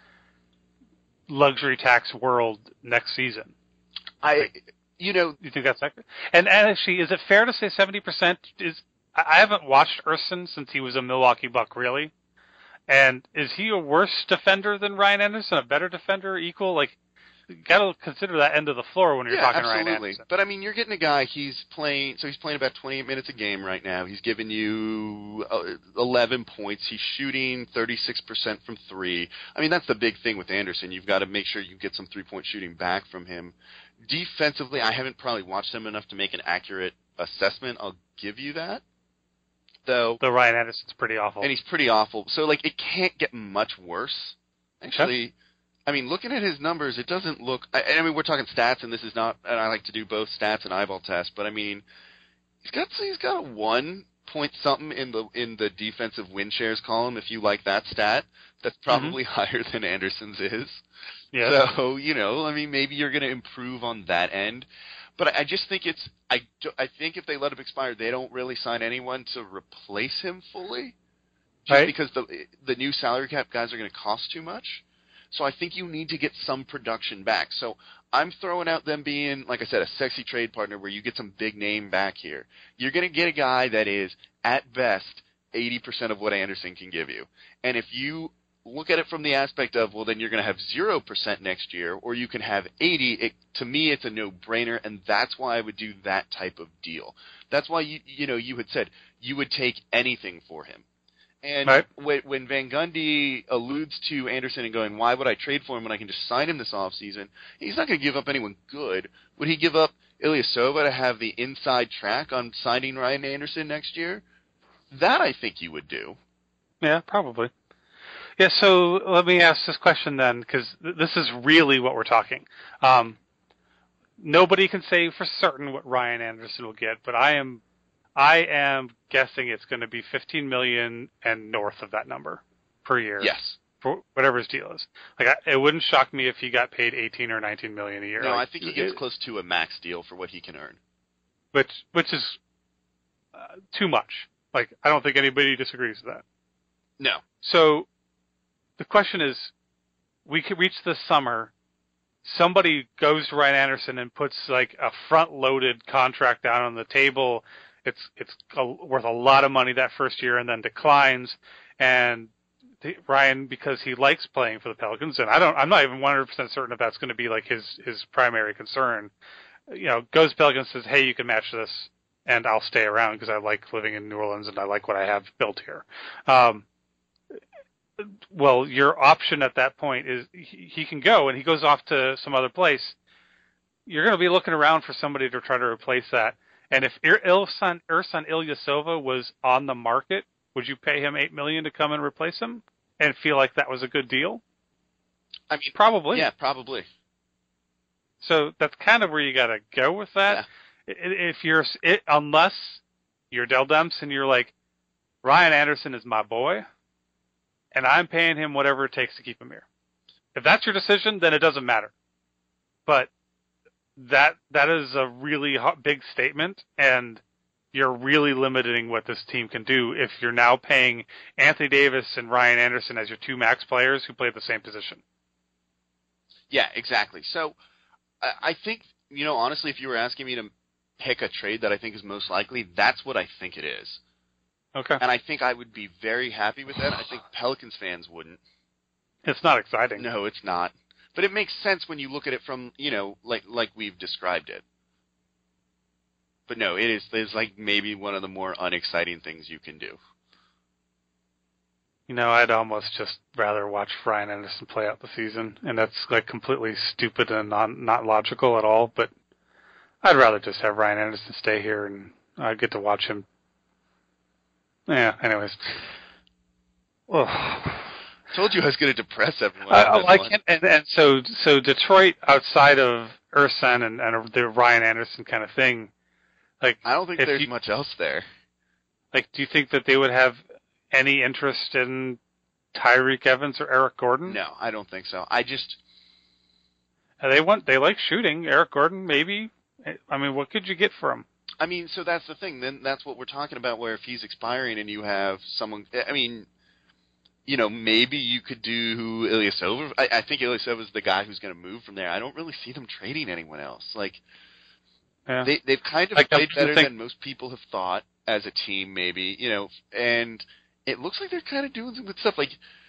luxury tax world next season? I. You know, you think that's accurate? And, and actually, is it fair to say seventy percent is? I haven't watched Ersan since he was a Milwaukee Buck, really. And is he a worse defender than Ryan Anderson? A better defender, equal? Like, you got to consider that end of the floor when you're yeah, talking absolutely. Ryan Anderson. But I mean, you're getting a guy. He's playing. So he's playing about twenty-eight minutes a game right now. He's giving you eleven points. He's shooting thirty-six percent from three. I mean, that's the big thing with Anderson. You've got to make sure you get some three-point shooting back from him. Defensively, I haven't probably watched him enough to make an accurate assessment. I'll give you that. Though, Though Ryan Anderson's pretty awful. And he's pretty awful. So, like, it can't get much worse. Actually, okay. I mean, looking at his numbers, it doesn't look – I mean, we're talking stats, and this is not – and I like to do both stats and eyeball tests. But, I mean, he's got he's got a one point something in the in the defensive win shares column, if you like that stat. That's probably mm-hmm. higher than Anderson's is. Yeah. So, you know, I mean, maybe you're going to improve on that end. But I just think it's I, – I think if they let him expire, they don't really sign anyone to replace him fully. Just right. because the the new salary cap guys are going to cost too much. So I think you need to get some production back. So I'm throwing out them being, like I said, a sexy trade partner where you get some big name back here. You're going to get a guy that is, at best, eighty percent of what Anderson can give you. And if you look at it from the aspect of, well, then you're going to have zero percent next year, or you can have eighty, it, to me it's a no-brainer, and that's why I would do that type of deal. That's why, you you know, you had said you would take anything for him. And right. when, when Van Gundy alludes to Anderson and going, why would I trade for him when I can just sign him this offseason? He's not going to give up anyone good. Would he give up Ilyasova to have the inside track on signing Ryan Anderson next year? That I think you would do. Yeah, probably. Yeah, so let me ask this question then, because th- this is really what we're talking. Um, nobody can say for certain what Ryan Anderson will get, but I am I am guessing it's going to be fifteen million dollars and north of that number per year. Yes. For whatever his deal is. Like, I, it wouldn't shock me if he got paid eighteen or nineteen million dollars a year. No, like, I think he gets it, close to a max deal for what he can earn. Which, which is uh, too much. Like, I don't think anybody disagrees with that. No. So, the question is, we could reach this summer, somebody goes to Ryan Anderson and puts like a front-loaded contract down on the table. It's it's a, worth a lot of money that first year, and then declines. And the, Ryan, because he likes playing for the Pelicans, and I don't, I'm not even one hundred percent certain if that's going to be like his his primary concern. You know, goes to Pelicans, says, "Hey, you can match this, and I'll stay around because I like living in New Orleans and I like what I have built here." Um, well, your option at that point is he, he can go, and he goes off to some other place. You're going to be looking around for somebody to try to replace that. And if Ersan, Ersan Ilyasova was on the market, would you pay him eight million dollars to come and replace him and feel like that was a good deal? I mean, probably. Yeah, probably. So that's kind of where you got to go with that. Yeah. If you're, it, unless you're Dell Demps and you're like, Ryan Anderson is my boy, and I'm paying him whatever it takes to keep him here. If that's your decision, then it doesn't matter. But that that is a really hot, big statement, and you're really limiting what this team can do if you're now paying Anthony Davis and Ryan Anderson as your two max players who play the same position. Yeah, exactly. So I think, you know, honestly, if you were asking me to pick a trade that I think is most likely, that's what I think it is. Okay. And I think I would be very happy with that. I think Pelicans fans wouldn't. It's not exciting. No, it's not. But it makes sense when you look at it from, you know, like like we've described it. But no, it is it's like maybe one of the more unexciting things you can do. You know, I'd almost just rather watch Ryan Anderson play out the season, and that's like completely stupid and not not logical at all. But I'd rather just have Ryan Anderson stay here, and I get to watch him. Yeah. Anyways. Ugh. Told you I was going to depress everyone. I like it, and, and so so Detroit outside of Ersan and, and the Ryan Anderson kind of thing, like I don't think there's you, much else there. Like, do you think that they would have any interest in Tyreke Evans or Eric Gordon? No, I don't think so. I just they want they like shooting. Eric Gordon, maybe. I mean, what could you get for him? I mean, so that's the thing. Then that's what we're talking about. Where if he's expiring and you have someone, I mean. You know, maybe you could do Ilyasova. I, I think Ilyasova is the guy who's going to move from there. I don't really see them trading anyone else. Like, yeah. they, they've kind of like, played better think... than most people have thought as a team, maybe. You know, and it looks like they're kind of doing some good stuff. Like,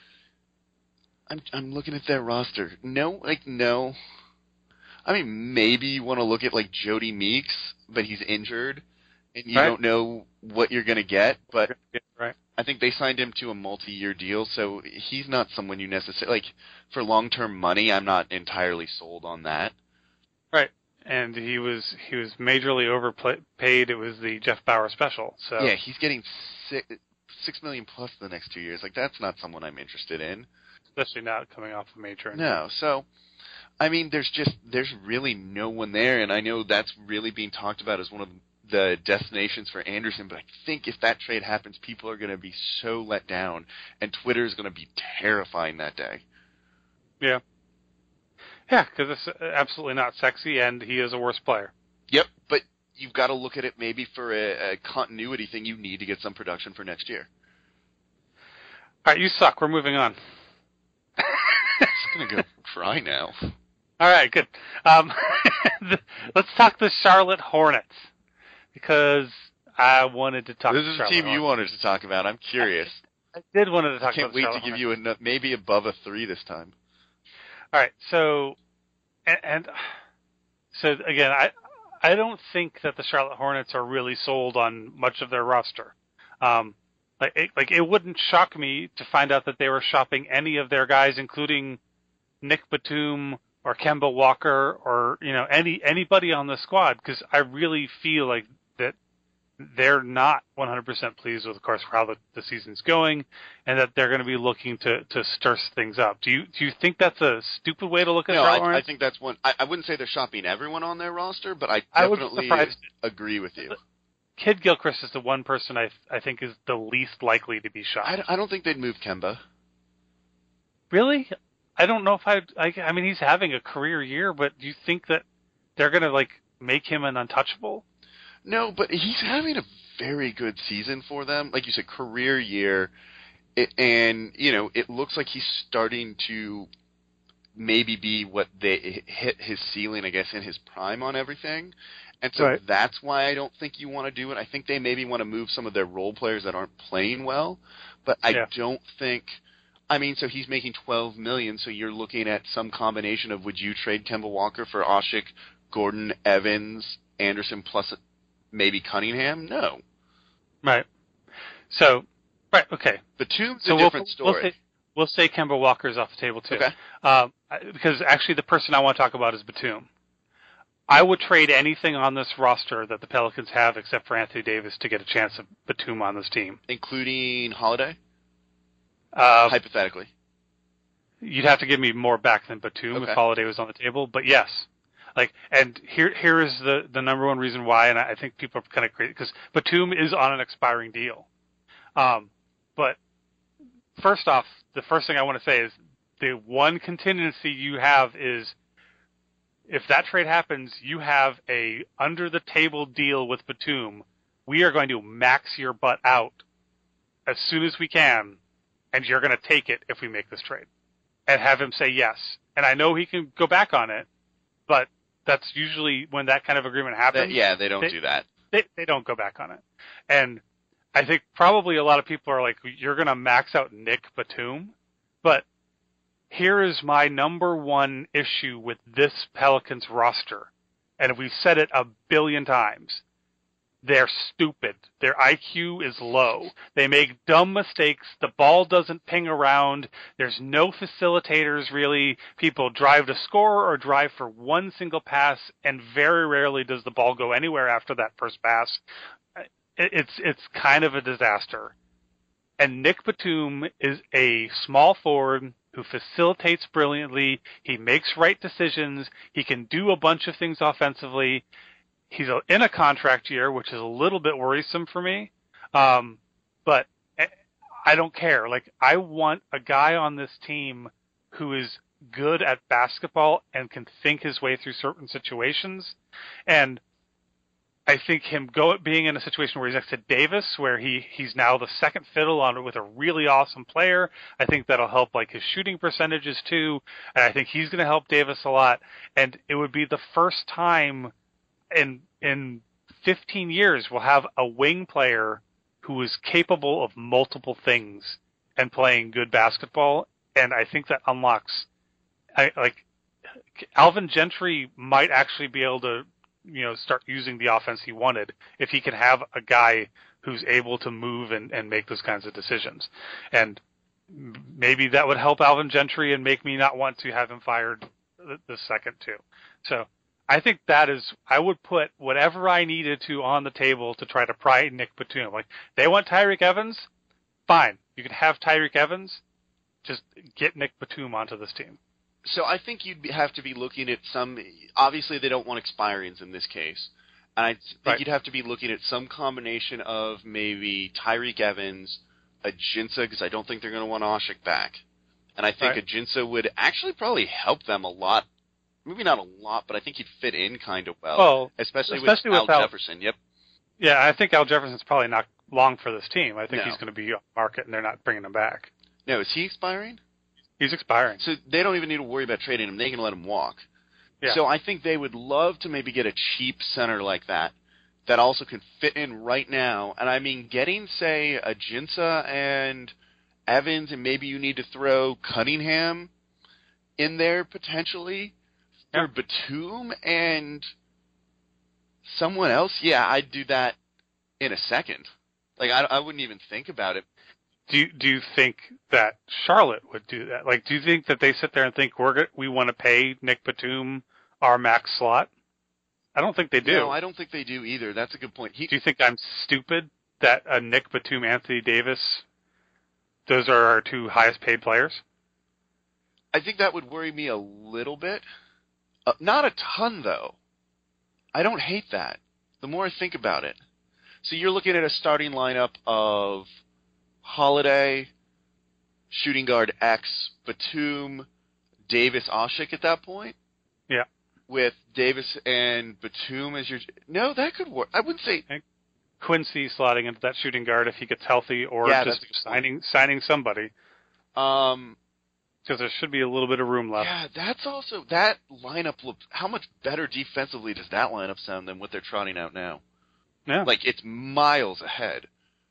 I'm I'm looking at their roster. No, like, no. I mean, maybe you want to look at, like, Jody Meeks, but he's injured, and you right. don't know what you're going to get, but... Right. I think they signed him to a multi-year deal, so he's not someone you necessarily, like, for long-term money, I'm not entirely sold on that. Right. And he was he was majorly overpaid. It was the Jeff Bauer special. So yeah, he's getting six, six million plus the next two years. Like, that's not someone I'm interested in. Especially not coming off a major injury. No, so, I mean, there's just, there's really no one there, and I know that's really being talked about as one of the destinations for Anderson, but I think if that trade happens, people are going to be so let down, and Twitter is going to be terrifying that day. Yeah. Yeah, because it's absolutely not sexy, and he is a worse player. Yep, but you've got to look at it maybe for a, a continuity thing. You need to get some production for next year. All right, you suck. We're moving on. I'm going to go cry now. All right, good. Um, let's talk the Charlotte Hornets. Because I wanted to talk this to is Charlotte the team Hornets. you wanted to talk about. I'm curious. I, I did want to talk I can't about wait Charlotte to give Hornets. you a, maybe above a three this time. All right, so and, and so again, I I don't think that the Charlotte Hornets are really sold on much of their roster. Um, Like it, like it wouldn't shock me to find out that they were shopping any of their guys, including Nick Batum or Kemba Walker or you know any anybody on the squad, because I really feel like that they're not one hundred percent pleased with, of course, how the, the season's going, and that they're going to be looking to, to stir things up. Do you do you think that's a stupid way to look at no, Charlotte I, Hornets? I think that's one. I, I wouldn't say they're shopping everyone on their roster, but I I would be definitely surprised. agree with you. Kid Gilchrist is the one person I I think is the least likely to be shopped. I, I don't think they'd move Kemba. Really? I don't know if I, I. I mean, he's having a career year, but do you think that they're going to like make him an untouchable? No, but he's having a very good season for them. Like you said, career year, it, and you know, it looks like he's starting to maybe be what they hit his ceiling, I guess, in his prime on everything. And so Right. that's why I don't think you want to do it. I think they maybe want to move some of their role players that aren't playing well, but I Yeah. don't think. I mean, so he's making twelve million dollars, so you're looking at some combination of would you trade Kemba Walker for Oshick, Gordon, Evans, Anderson, plus maybe Cunningham? No. Right. So, right. Okay. Batum's So a we'll, different we'll story. say, we'll say Kemba Walker's off the table too. Okay. Um, I- because actually, the person I want to talk about is Batum. I would trade anything on this roster that the Pelicans have except for Anthony Davis to get a chance of Batum on this team. Including Holiday, Uh, hypothetically. You'd have to give me more back than Batum Okay. if Holiday was on the table, but yes. Like, and here, here is the, the number one reason why, and I think people are kind of crazy, because Batum is on an expiring deal. Um, but first off, the first thing I want to say is the one contingency you have is if that trade happens, you have a under the table deal with Batum. We are going to max your butt out as soon as we can, and you're going to take it if we make this trade. And have him say yes. And I know he can go back on it, but that's usually when that kind of agreement happens. That, yeah, they don't they, do that. They, they don't go back on it. And I think probably a lot of people are like, you're going to max out Nick Batum. But here is my number one issue with this Pelicans roster. And we've said it a billion times. They're stupid. Their I Q is low. They make dumb mistakes. The ball doesn't ping around. There's no facilitators, really. People drive to score or drive for one single pass, and very rarely does the ball go anywhere after that first pass. It's it's kind of a disaster. And Nick Batum is a small forward who facilitates brilliantly. He makes right decisions. He can do a bunch of things offensively. He's in a contract year, which is a little bit worrisome for me. Um, but I don't care. Like, I want a guy on this team who is good at basketball and can think his way through certain situations. And I think him go being in a situation where he's next to Davis, where he, he's now the second fiddle on with a really awesome player, I think that'll help like his shooting percentages too. And I think he's going to help Davis a lot. And it would be the first time in in fifteen years we'll have a wing player who is capable of multiple things and playing good basketball, and I think that unlocks I like Alvin Gentry might actually be able to, you know, start using the offense he wanted if he can have a guy who's able to move and, and make those kinds of decisions. And maybe that would help Alvin Gentry and make me not want to have him fired the, the second too. So I think that is, I would put whatever I needed to on the table to try to pry Nick Batum. Like, they want Tyreke Evans? Fine. You can have Tyreke Evans. Just get Nick Batum onto this team. So I think you'd have to be looking at some, obviously they don't want expirings in this case. And I think Right. you'd have to be looking at some combination of maybe Tyreke Evans, Ajinça, because I don't think they're going to want Oshick back. And I think Right. Ajinça would actually probably help them a lot. Maybe not a lot, but I think he'd fit in kind of well. Well, especially, especially with with Al Al- Jefferson. Yep. Yeah, I think Al Jefferson's probably not long for this team. I think No. he's going to be on the market, and they're not bringing him back. No, is he expiring? He's expiring. So they don't even need to worry about trading him. They can let him walk. Yeah. So I think they would love to maybe get a cheap center like that that also can fit in right now. And I mean, getting, say, Ajinça and Evans, and maybe you need to throw Cunningham in there potentially for Yeah. Batum and someone else. Yeah, I'd do that in a second. Like, I, I wouldn't even think about it. Do you, do you think that Charlotte would do that? Like, do you think that they sit there and think we're go- we want to pay Nick Batum our max slot? I don't think they do. No, I don't think they do either. That's a good point. He, Do you think I'm stupid that a Nick Batum, Anthony Davis, those are our two highest paid players? I think that would worry me a little bit. Uh, not a ton, though. I don't hate that. The more I think about it. So you're looking at a starting lineup of Holiday, shooting guard X, Batum, Davis, Oshick at that point? Yeah. With Davis and Batum as your... No, that could work. I wouldn't say... Quincy slotting into that shooting guard if he gets healthy, or Yeah, just that's a good signing signing somebody. Um, Because there should be a little bit of room left. yeah, that's also... That lineup looks... How much better defensively does that lineup sound than what they're trotting out now? Yeah. Like, it's miles ahead.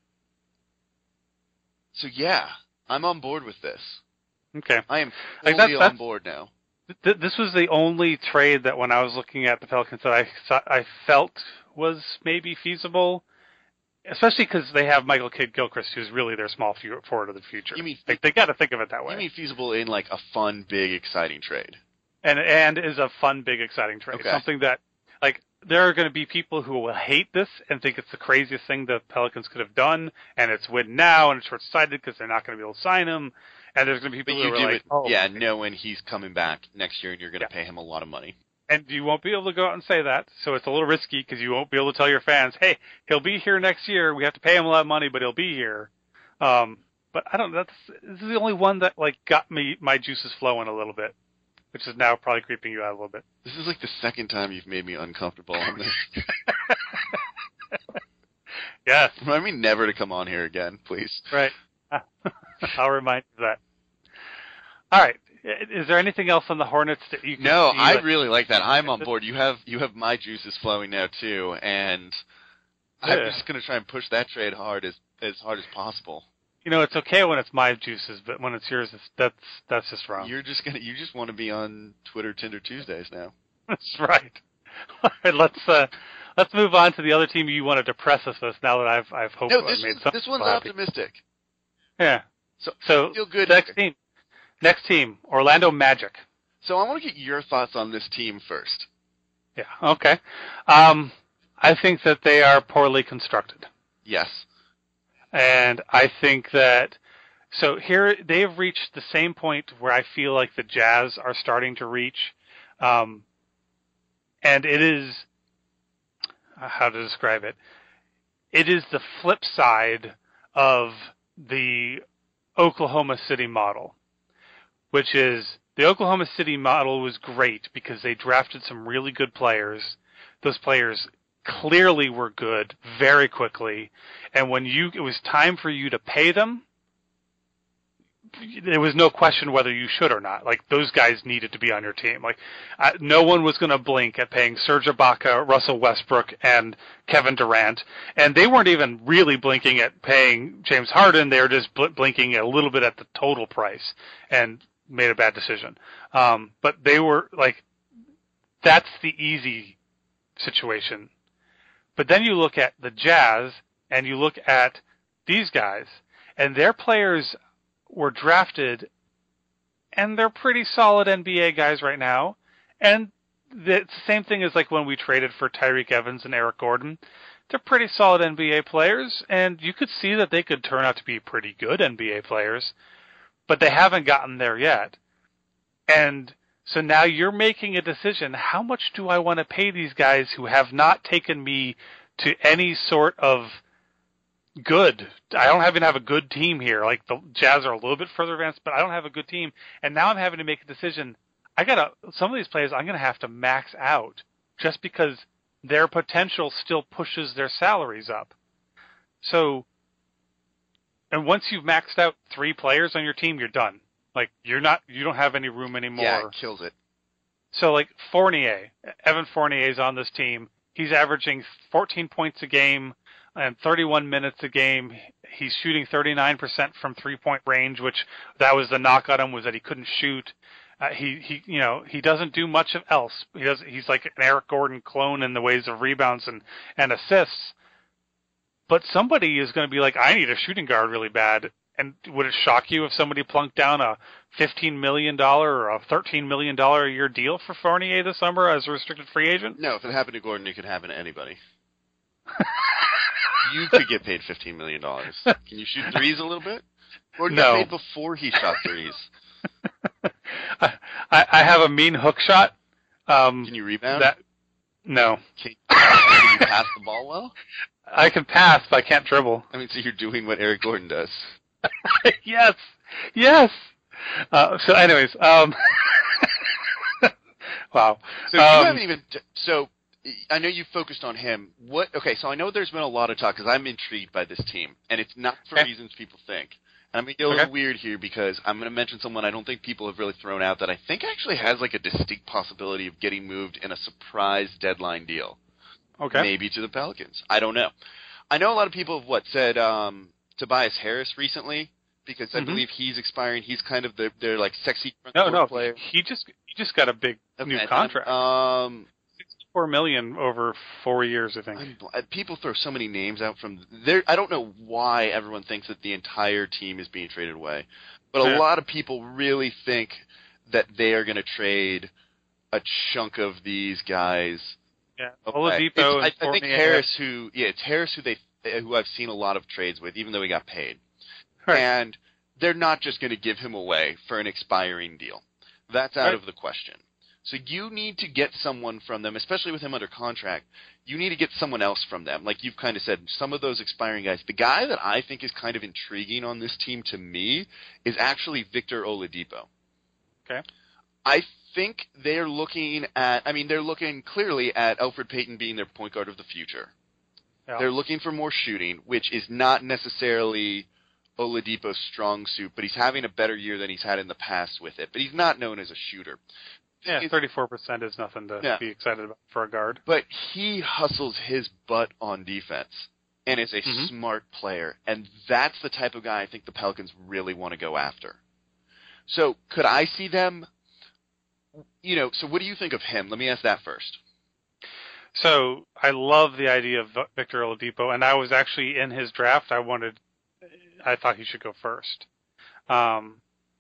So, yeah, I'm on board with this. Okay. I am Like, fully that's- that's- on board now. Th- this was the only trade that when I was looking at the Pelicans that I saw, I felt was maybe feasible, especially because they have Michael Kidd-Gilchrist, who's really their small fu- forward of the future. You mean- like, they got to think of it that way. You mean feasible in, like, a fun, big, exciting trade? and and is a fun, big, exciting trade. Okay. Something that, like, there are going to be people who will hate this and think it's the craziest thing the Pelicans could have done, and it's win now, and it's short-sighted because they're not going to be able to sign him. And there's going to be But people you who do are like, it, oh, yeah, knowing he's coming back next year and you're going to Yeah. pay him a lot of money. and you won't be able to go out and say that, so it's a little risky because you won't be able to tell your fans, hey, he'll be here next year. We have to pay him a lot of money, but he'll be here. Um, but I don't. That's this is the only one that like got me my juices flowing a little bit, which is now probably creeping you out a little bit. This is like the second time you've made me uncomfortable on this. Yes, Remind me never to come on here again, please. right. I'll remind you of that. All right. Is there anything else on the Hornets that you can No, see I that- really like that. I'm on board. You have you have my juices flowing now too, and I'm Yeah. just going to try and push that trade hard as as hard as possible. You know, it's okay when it's my juices, but when it's yours, it's, that's that's just wrong. You're just gonna you just want to be on Twitter Tinder Tuesdays now. That's right. All right, let's uh, let's move on to the other team you want to depress us with. Now that I've I've hoped No, I've this made one's, some this one's happy. optimistic. Yeah. So So feel good. next here. team, next team, Orlando Magic. So I want to get your thoughts on this team first. Yeah. Okay. Um, I think that they are poorly constructed. Yes. And I think that, so here they've reached the same point where I feel like the Jazz are starting to reach. Um, and it is, how to describe it? It is the flip side of the Oklahoma City model, which is the Oklahoma City model was great because they drafted some really good players. Those players clearly were good very quickly, and when you it was time for you to pay them, there was no question whether you should or not. Like, those guys needed to be on your team. Like, uh, no one was going to blink at paying Serge Ibaka, Russell Westbrook, and Kevin Durant, and they weren't even really blinking at paying James Harden. They were just bl- blinking a little bit at the total price and made a bad decision. Um, but they were like, that's the easy situation. But then you look at the Jazz, and you look at these guys, and their players were drafted, and they're pretty solid N B A guys right now. And it's the same thing as like when we traded for Tyreek Evans and Eric Gordon. They're pretty solid N B A players, and you could see that they could turn out to be pretty good N B A players, but they haven't gotten there yet. And so now you're making a decision. How much do I want to pay these guys who have not taken me to any sort of good? I don't even have a good team here. Like, the Jazz are a little bit further advanced, but I don't have a good team. And now I'm having to make a decision. I gotta, some of these players I'm going to have to max out just because their potential still pushes their salaries up. So, and once you've maxed out three players on your team, you're done. Like, you're not, you don't have any room anymore. Yeah, it kills it. So, like, Fournier, Evan Fournier is on this team. He's averaging fourteen points a game and thirty-one minutes a game. He's shooting thirty-nine percent from three-point range, which that was the knock on him, was that he couldn't shoot. Uh, he, he, you know, he doesn't do much of else. He does. He's like an Eric Gordon clone in the ways of rebounds and, and assists. but somebody is going to be like, I need a shooting guard really bad. And would it shock you if somebody plunked down a fifteen million dollars or a thirteen million dollars a year deal for Fournier this summer as a restricted free agent? No, if it happened to Gordon, it could happen to anybody. You could get paid fifteen million dollars. Can you shoot threes a little bit? Gordon No. got paid before he shot threes. I, I have a mean hook shot. Um, Can you rebound? That no, Can, can you pass the ball well? I can pass, but I can't dribble. I mean, so you're doing what Eric Gordon does. Yes, yes. Uh, so, anyways, um, wow. So you Um, haven't even. So I know you focused on him. What? Okay, so I know there's been a lot of talk because I'm intrigued by this team, and it's not for Okay. reasons people think. And I'm gonna get a little Okay. weird here because I'm gonna mention someone I don't think people have really thrown out that I think actually has like a distinct possibility of getting moved in a surprise deadline deal. Okay. Maybe to the Pelicans. I don't know. I know a lot of people have what said um, Tobias Harris recently because I Mhm. believe he's expiring. He's kind of the, their like sexy front No, court no. player. He just he just got a big new Okay, contract. Um, Sixty-four million over four years, I think. I'm, bl- people throw so many names out from there. I don't know why everyone thinks that the entire team is being traded away, but a Yeah. lot of people really think that they are going to trade a chunk of these guys. Yeah. away. Oladipo It's- and I, I think Fournier. Harris, who yeah, it's Harris who they who I've seen a lot of trades with, even though he got paid, Right. and they're not just going to give him away for an expiring deal. That's out Right. of the question. So you need to get someone from them, especially with him under contract. You need to get someone else from them. Like you've kind of said, some of those expiring guys. The guy that I think is kind of intriguing on this team to me is actually Victor Oladipo. Okay. I think they're looking at, I mean, they're looking clearly at Elfrid Payton being their point guard of the future. Yeah. They're looking for more shooting, which is not necessarily Oladipo's strong suit, but he's having a better year than he's had in the past with it. But he's not known as a shooter. Yeah, It's- thirty-four percent is nothing to Yeah. be excited about for a guard. But he hustles his butt on defense and is a Mhm. smart player. And that's the type of guy I think the Pelicans really want to go after. So could I see them, you know, so what do you think of him? Let me ask that first. So I love the idea of Victor Oladipo, and I was actually in his draft. I wanted, I thought he should go first. Um,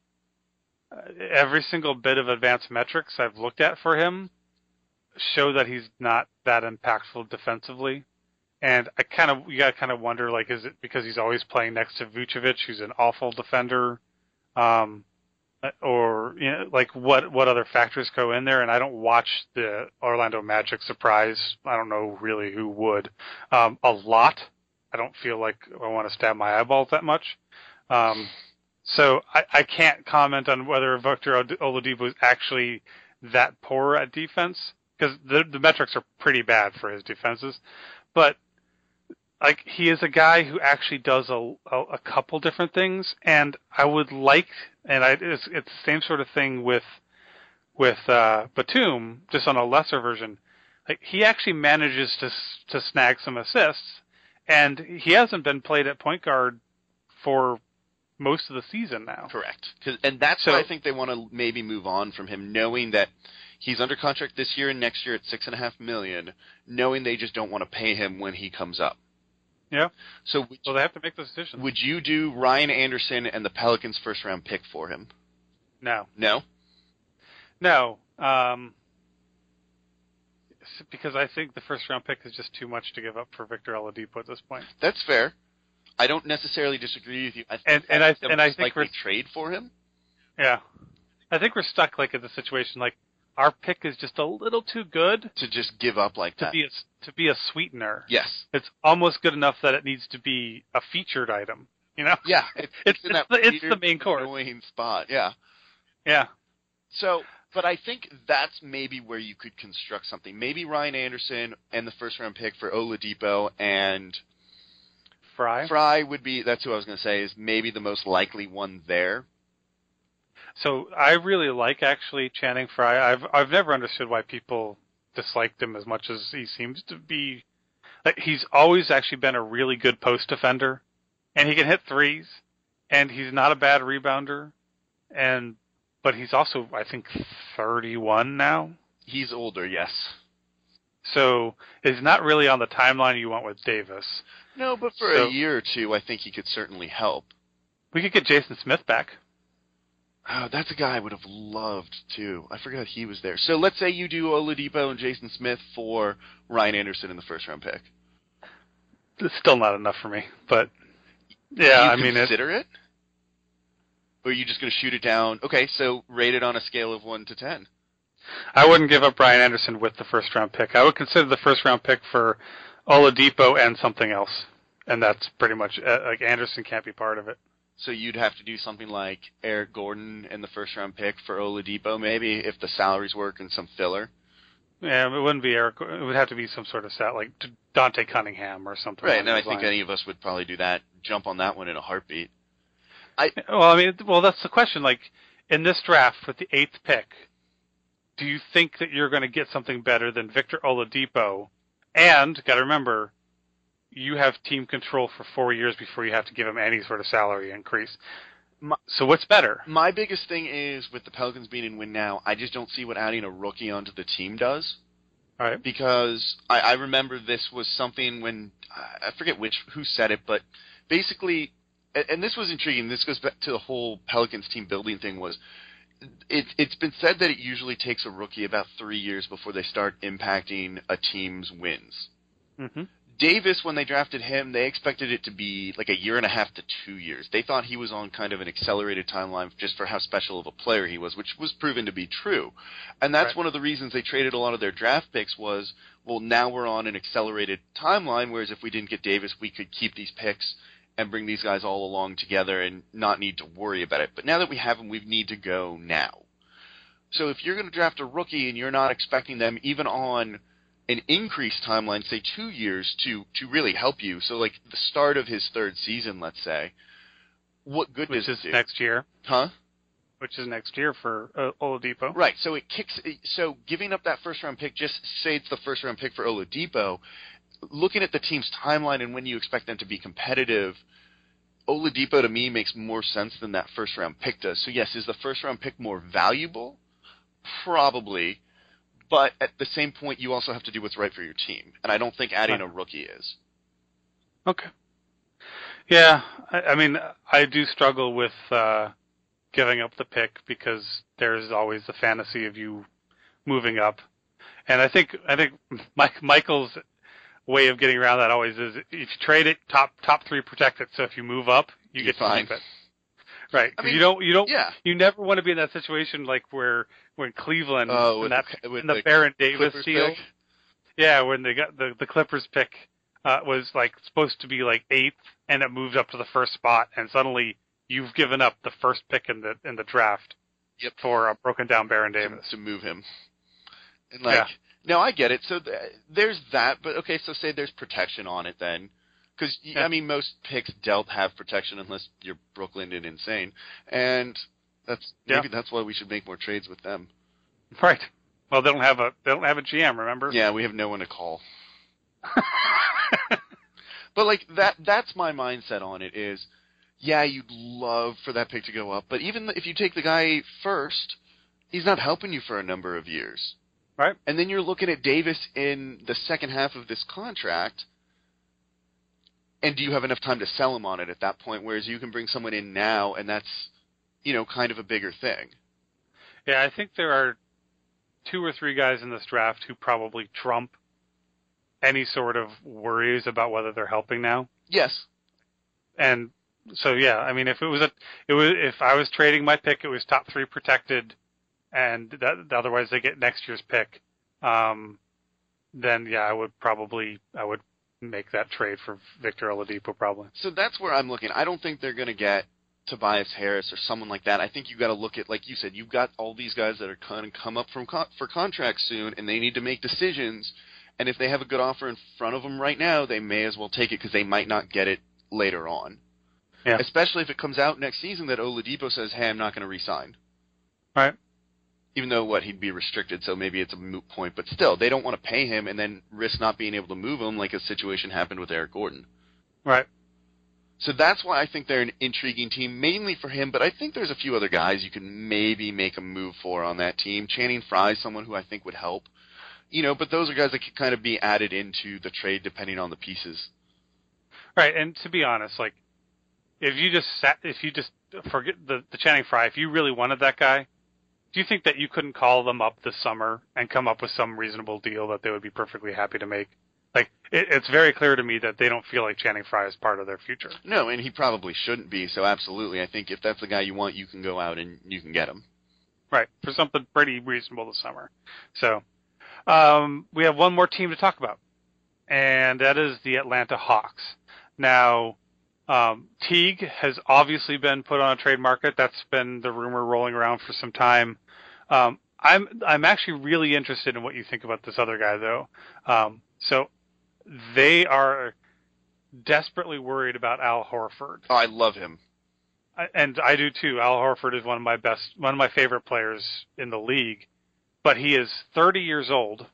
every single bit of advanced metrics I've looked at for him show that he's not that impactful defensively. And I kind of, you got to kind of wonder, like, is it because he's always playing next to Vucevic, who's an awful defender? Um, or, you know, like, what, what other factors go in there? And I don't watch the Orlando Magic surprise. I don't know really who would. Um, a lot. I don't feel like I want to stab my eyeballs that much. Um, so I, I can't comment on whether Victor Oladipo is actually that poor at defense, because the, the metrics are pretty bad for his defenses. But like, he is a guy who actually does a, a, a couple different things, and I would like, and I, it's, it's the same sort of thing with with uh, Batum, just on a lesser version. Like, he actually manages to to snag some assists, and he hasn't been played at point guard for most of the season now. Correct. 'Cause, and that's So- why I think they want to maybe move on from him, knowing that he's under contract this year and next year at six and a half million, knowing they just don't want to pay him when he comes up. Yeah. So would, So they have to make those decisions. would you do Ryan Anderson and the Pelicans' first round pick for him? No. No? No. Um, because I think the first round pick is just too much to give up for Victor Oladipo at this point. That's fair. I don't necessarily disagree with you. I think And- and I- that's the and I most think likely we're- trade for him. Yeah. I think we're stuck like in the situation like our pick is just a little too good To just give up like to that. be a, to be a sweetener. Yes. It's almost good enough that it needs to be a featured item, you know? Yeah. It's, It's- in it's that the- it's the weird, main course. annoying spot. Yeah. Yeah. So, but I think that's maybe where you could construct something. Maybe Ryan Anderson and the first round pick for Oladipo and Fry. Fry would be, that's who I was going to say, is maybe the most likely one there. So I really like actually Channing Frye. I've I've never understood why people disliked him as much as he seems to be. Like, he's always actually been a really good post defender, and he can hit threes, and he's not a bad rebounder, and but he's also, I think, thirty-one now. He's older, yes. So he's not really on the timeline you want with Davis. No, but for So- a year or two, I think he could certainly help. We could get Jason Smith back. Oh, that's a guy I would have loved, too. I forgot he was there. So let's say you do Oladipo and Jason Smith for Ryan Anderson in the first-round pick. It's still not enough for me, but yeah, do you I mean, it, consider it? Or are you just going to shoot it down? Okay, so rate it on a scale of one to ten. I wouldn't give up Ryan Anderson with the first round pick. I would consider the first round pick for Oladipo and something else, and that's pretty much uh, like Anderson can't be part of it. So you'd have to do something like Eric Gordon in the first-round pick for Oladipo, maybe, if the salaries work and some filler. Yeah, it wouldn't be Eric. It would have to be some sort of set, like Dante Cunningham or something. Right, along and I those think lines. any of us would probably do that, jump on that one in a heartbeat. Well, I mean, well, that's the question. Like in this draft with the eighth pick, do you think that you're going to get something better than Victor Oladipo? And got to remember, you have team control for four years before you have to give him any sort of salary increase. My- So what's better? My biggest thing is, with the Pelicans being in win now, I just don't see what adding a rookie onto the team does. All right. Because I, I remember this was something when, I forget which who said it, but basically, and, and this was intriguing, this goes back to the whole Pelicans team building thing, was it, it's been said that it usually takes a rookie about three years before they start impacting a team's wins. Mm-hmm. Davis, when they drafted him, they expected it to be like a year and a half to two years. They thought he was on kind of an accelerated timeline just for how special of a player he was, which was proven to be true. And that's Right. one of the reasons they traded a lot of their draft picks was, well, now we're on an accelerated timeline, whereas if we didn't get Davis, we could keep these picks and bring these guys all along together and not need to worry about it. But now that we have them, we need to go now. So if you're going to draft a rookie and you're not expecting them even on an increased timeline, say two years, to to really help you. So like the start of his third season, let's say, what good Which does is it do? next year. Huh? Which is next year for uh, Oladipo. Right. So it kicks. So giving up that first round pick, just say it's the first round pick for Oladipo. Looking at the team's timeline and when you expect them to be competitive, Oladipo to me makes more sense than that first round pick does. So yes, is the first round pick more valuable? Probably. But at the same point, you also have to do what's right for your team. And I don't think adding a rookie is. Okay. Yeah, I, I mean, I do struggle with uh, giving up the pick because there's always the fantasy of you moving up, and I think I think Mike Michael's way of getting around that always is if you trade it, top top three protect it. So if you move up, you You're get fine. to keep it. Right. I 'Cause mean, you don't you don't yeah. you never want to be in that situation like where when Cleveland Oh, in with that the- with in the, the Baron Davis Clippers deal. pick? Yeah, when they got the the Clippers pick uh, was like supposed to be like eighth, and it moved up to the first spot, and suddenly you've given up the first pick in the in the draft. Yep. For a broken down Baron to, Davis. to move him. And like, Yeah. no, I get it. So th- there's that, but okay, so say there's protection on it then. Because, Yeah. I mean, most picks dealt have protection unless you're Brooklyn and insane. And that's Yeah. maybe that's why we should make more trades with them. Right. Well, they don't have a they don't have a G M. Remember? Yeah, we have no one to call. But like that that's my mindset on it is, yeah, you'd love for that pick to go up, but even if you take the guy first, he's not helping you for a number of years. Right. And then you're looking at Davis in the second half of this contract, and do you have enough time to sell him on it at that point, whereas you can bring someone in now, and that's, you know, kind of a bigger thing. Yeah, I think there are two or three guys in this draft who probably trump any sort of worries about whether they're helping now. Yes. And so, yeah, I mean, if it was a, it was if I was trading my pick, it was top three protected, and that, otherwise they get next year's pick. Um, then yeah, I would probably I would make that trade for Victor Oladipo probably. So that's where I'm looking. I don't think they're going to get Tobias Harris or someone like that. I think you got to look at, like you said, you've got all these guys that are kind of come up from con- for contracts soon, and they need to make decisions. And if they have a good offer in front of them right now, they may as well take it because they might not get it later on. Yeah. Especially if it comes out next season that Oladipo says, hey, I'm not going to re-sign. Right. Even though, what, he'd be restricted, so maybe it's a moot point. But still, they don't want to pay him and then risk not being able to move him like a situation happened with Eric Gordon. Right. So that's why I think they're an intriguing team, mainly for him. But I think there's a few other guys you can maybe make a move for on that team. Channing Frye's someone who I think would help. You know, but those are guys that could kind of be added into the trade depending on the pieces. Right, and to be honest, like, if you just sat, if you just forget the, the Channing Frye, if you really wanted that guy, do you think that you couldn't call them up this summer and come up with some reasonable deal that they would be perfectly happy to make? Like, it, it's very clear to me that they don't feel like Channing Frye is part of their future. No, and he probably shouldn't be, so absolutely. I think if that's the guy you want, you can go out and you can get him. Right, for something pretty reasonable this summer. So, um, we have one more team to talk about, and that is the Atlanta Hawks. Now, um, Teague has obviously been put on a trade market. That's been the rumor rolling around for some time. Um, I'm I'm actually really interested in what you think about this other guy, though. Um, so they are desperately worried about Al Horford. Oh, I love him. I, and I do too. Al Horford is one of my best, one of my favorite players in the league. But he is thirty years old,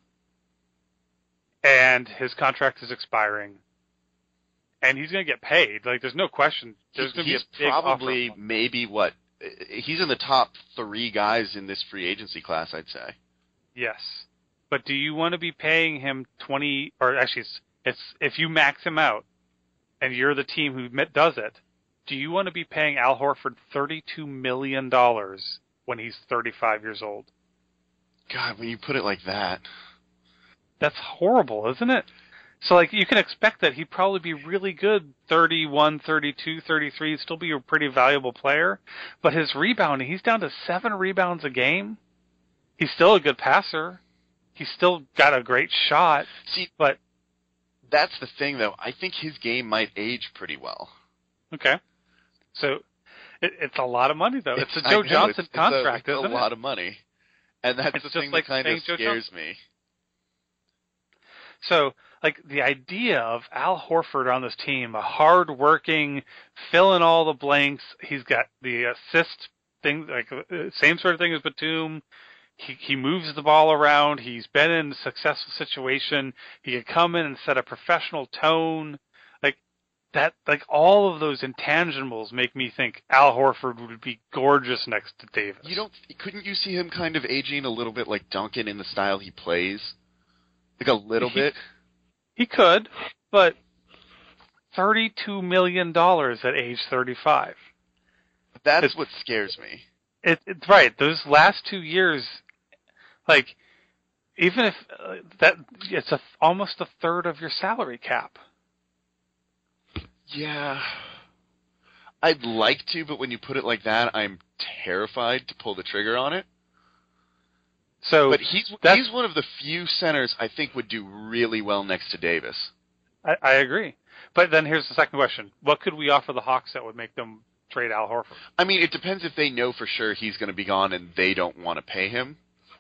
and his contract is expiring. And he's going to get paid. Like, there's no question. There's going to be a big probably offer. maybe what he's in the top three guys in this free agency class, I'd say. Yes, but do you want to be paying him twenty? Or actually, it's, it's if you max him out, and you're the team who does it. Do you want to be paying Al Horford thirty-two million dollars when he's thirty-five years old? God, when you put it like that, that's horrible, isn't it? So, like, you can expect that he'd probably be really good, thirty-one, thirty-two, thirty-three, still be a pretty valuable player. But his rebounding, he's down to seven rebounds a game. He's still a good passer. He's still got a great shot. See, but that's the thing, though. I think his game might age pretty well. Okay. So, it, it's a lot of money, though. It's, it's a I Joe know, Johnson it's, contract, it's a, it's isn't a it? lot of money. And that's it's the just thing like that kind of Joe scares Johnson. me. So, like, the idea of Al Horford on this team, a hard-working, filling all the blanks, he's got the assist thing, like, same sort of thing as Batum. He, he moves the ball around. He's been in a successful situation. He can come in and set a professional tone. Like, that, like, all of those intangibles make me think Al Horford would be gorgeous next to Davis. You don't, couldn't you see him kind of aging a little bit like Duncan in the style he plays? Like a little he, bit? He could, but thirty-two million dollars at age thirty-five. That's it's, what scares me. It, it's right. Those last two years, like, even if uh, that, it's a, almost a third of your salary cap. Yeah. I'd like to, but when you put it like that, I'm terrified to pull the trigger on it. So, but he's he's one of the few centers I think would do really well next to Davis. I, I agree. But then here's the second question. What could we offer the Hawks that would make them trade Al Horford? I mean, it depends if they know for sure he's going to be gone and they don't want to pay him.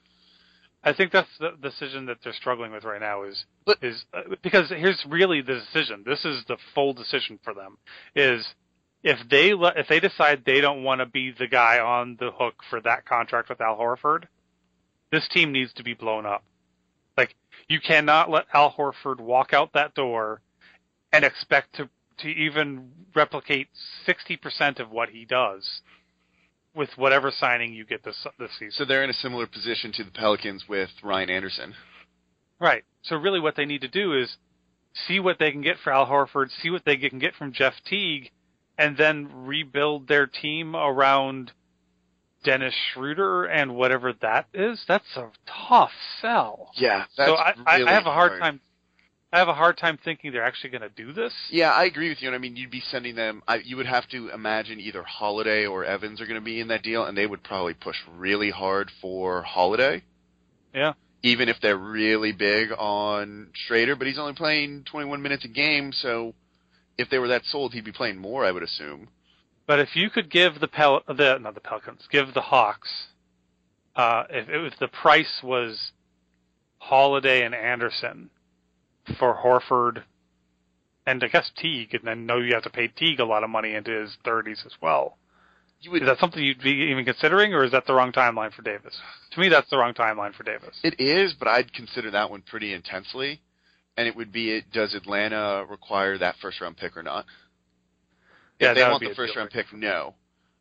I think that's the decision that they're struggling with right now is, but, is uh, because here's really the decision. This is the full decision for them is if they le- if they decide they don't want to be the guy on the hook for that contract with Al Horford, this team needs to be blown up. Like, you cannot let Al Horford walk out that door and expect to, to even replicate sixty percent of what he does with whatever signing you get this this season. So they're in a similar position to the Pelicans with Ryan Anderson. Right. So really what they need to do is see what they can get for Al Horford, see what they can get from Jeff Teague, and then rebuild their team around Dennis Schroeder and whatever that is. That's a tough sell. Yeah, that's so I, really I have a hard, hard time. I have a hard time thinking they're actually going to do this. Yeah, I agree with you. And I mean, you'd be sending them. I, you would have to imagine either Holiday or Evans are going to be in that deal, and they would probably push really hard for Holiday. Yeah. Even if they're really big on Schrader, but he's only playing twenty-one minutes a game, so if they were that sold, he'd be playing more, I would assume. But if you could give the Pel the not the Pelicans, give the Hawks, uh, if, if the price was Holiday and Anderson for Horford, and I guess Teague, and I know you have to pay Teague a lot of money into his thirties as well. You would, is that something you'd be even considering, or is that the wrong timeline for Davis? To me, that's the wrong timeline for Davis. It is, but I'd consider that one pretty intensely, and it would be, does Atlanta require that first-round pick or not? If Yeah, they that want would the be first-round pick, no.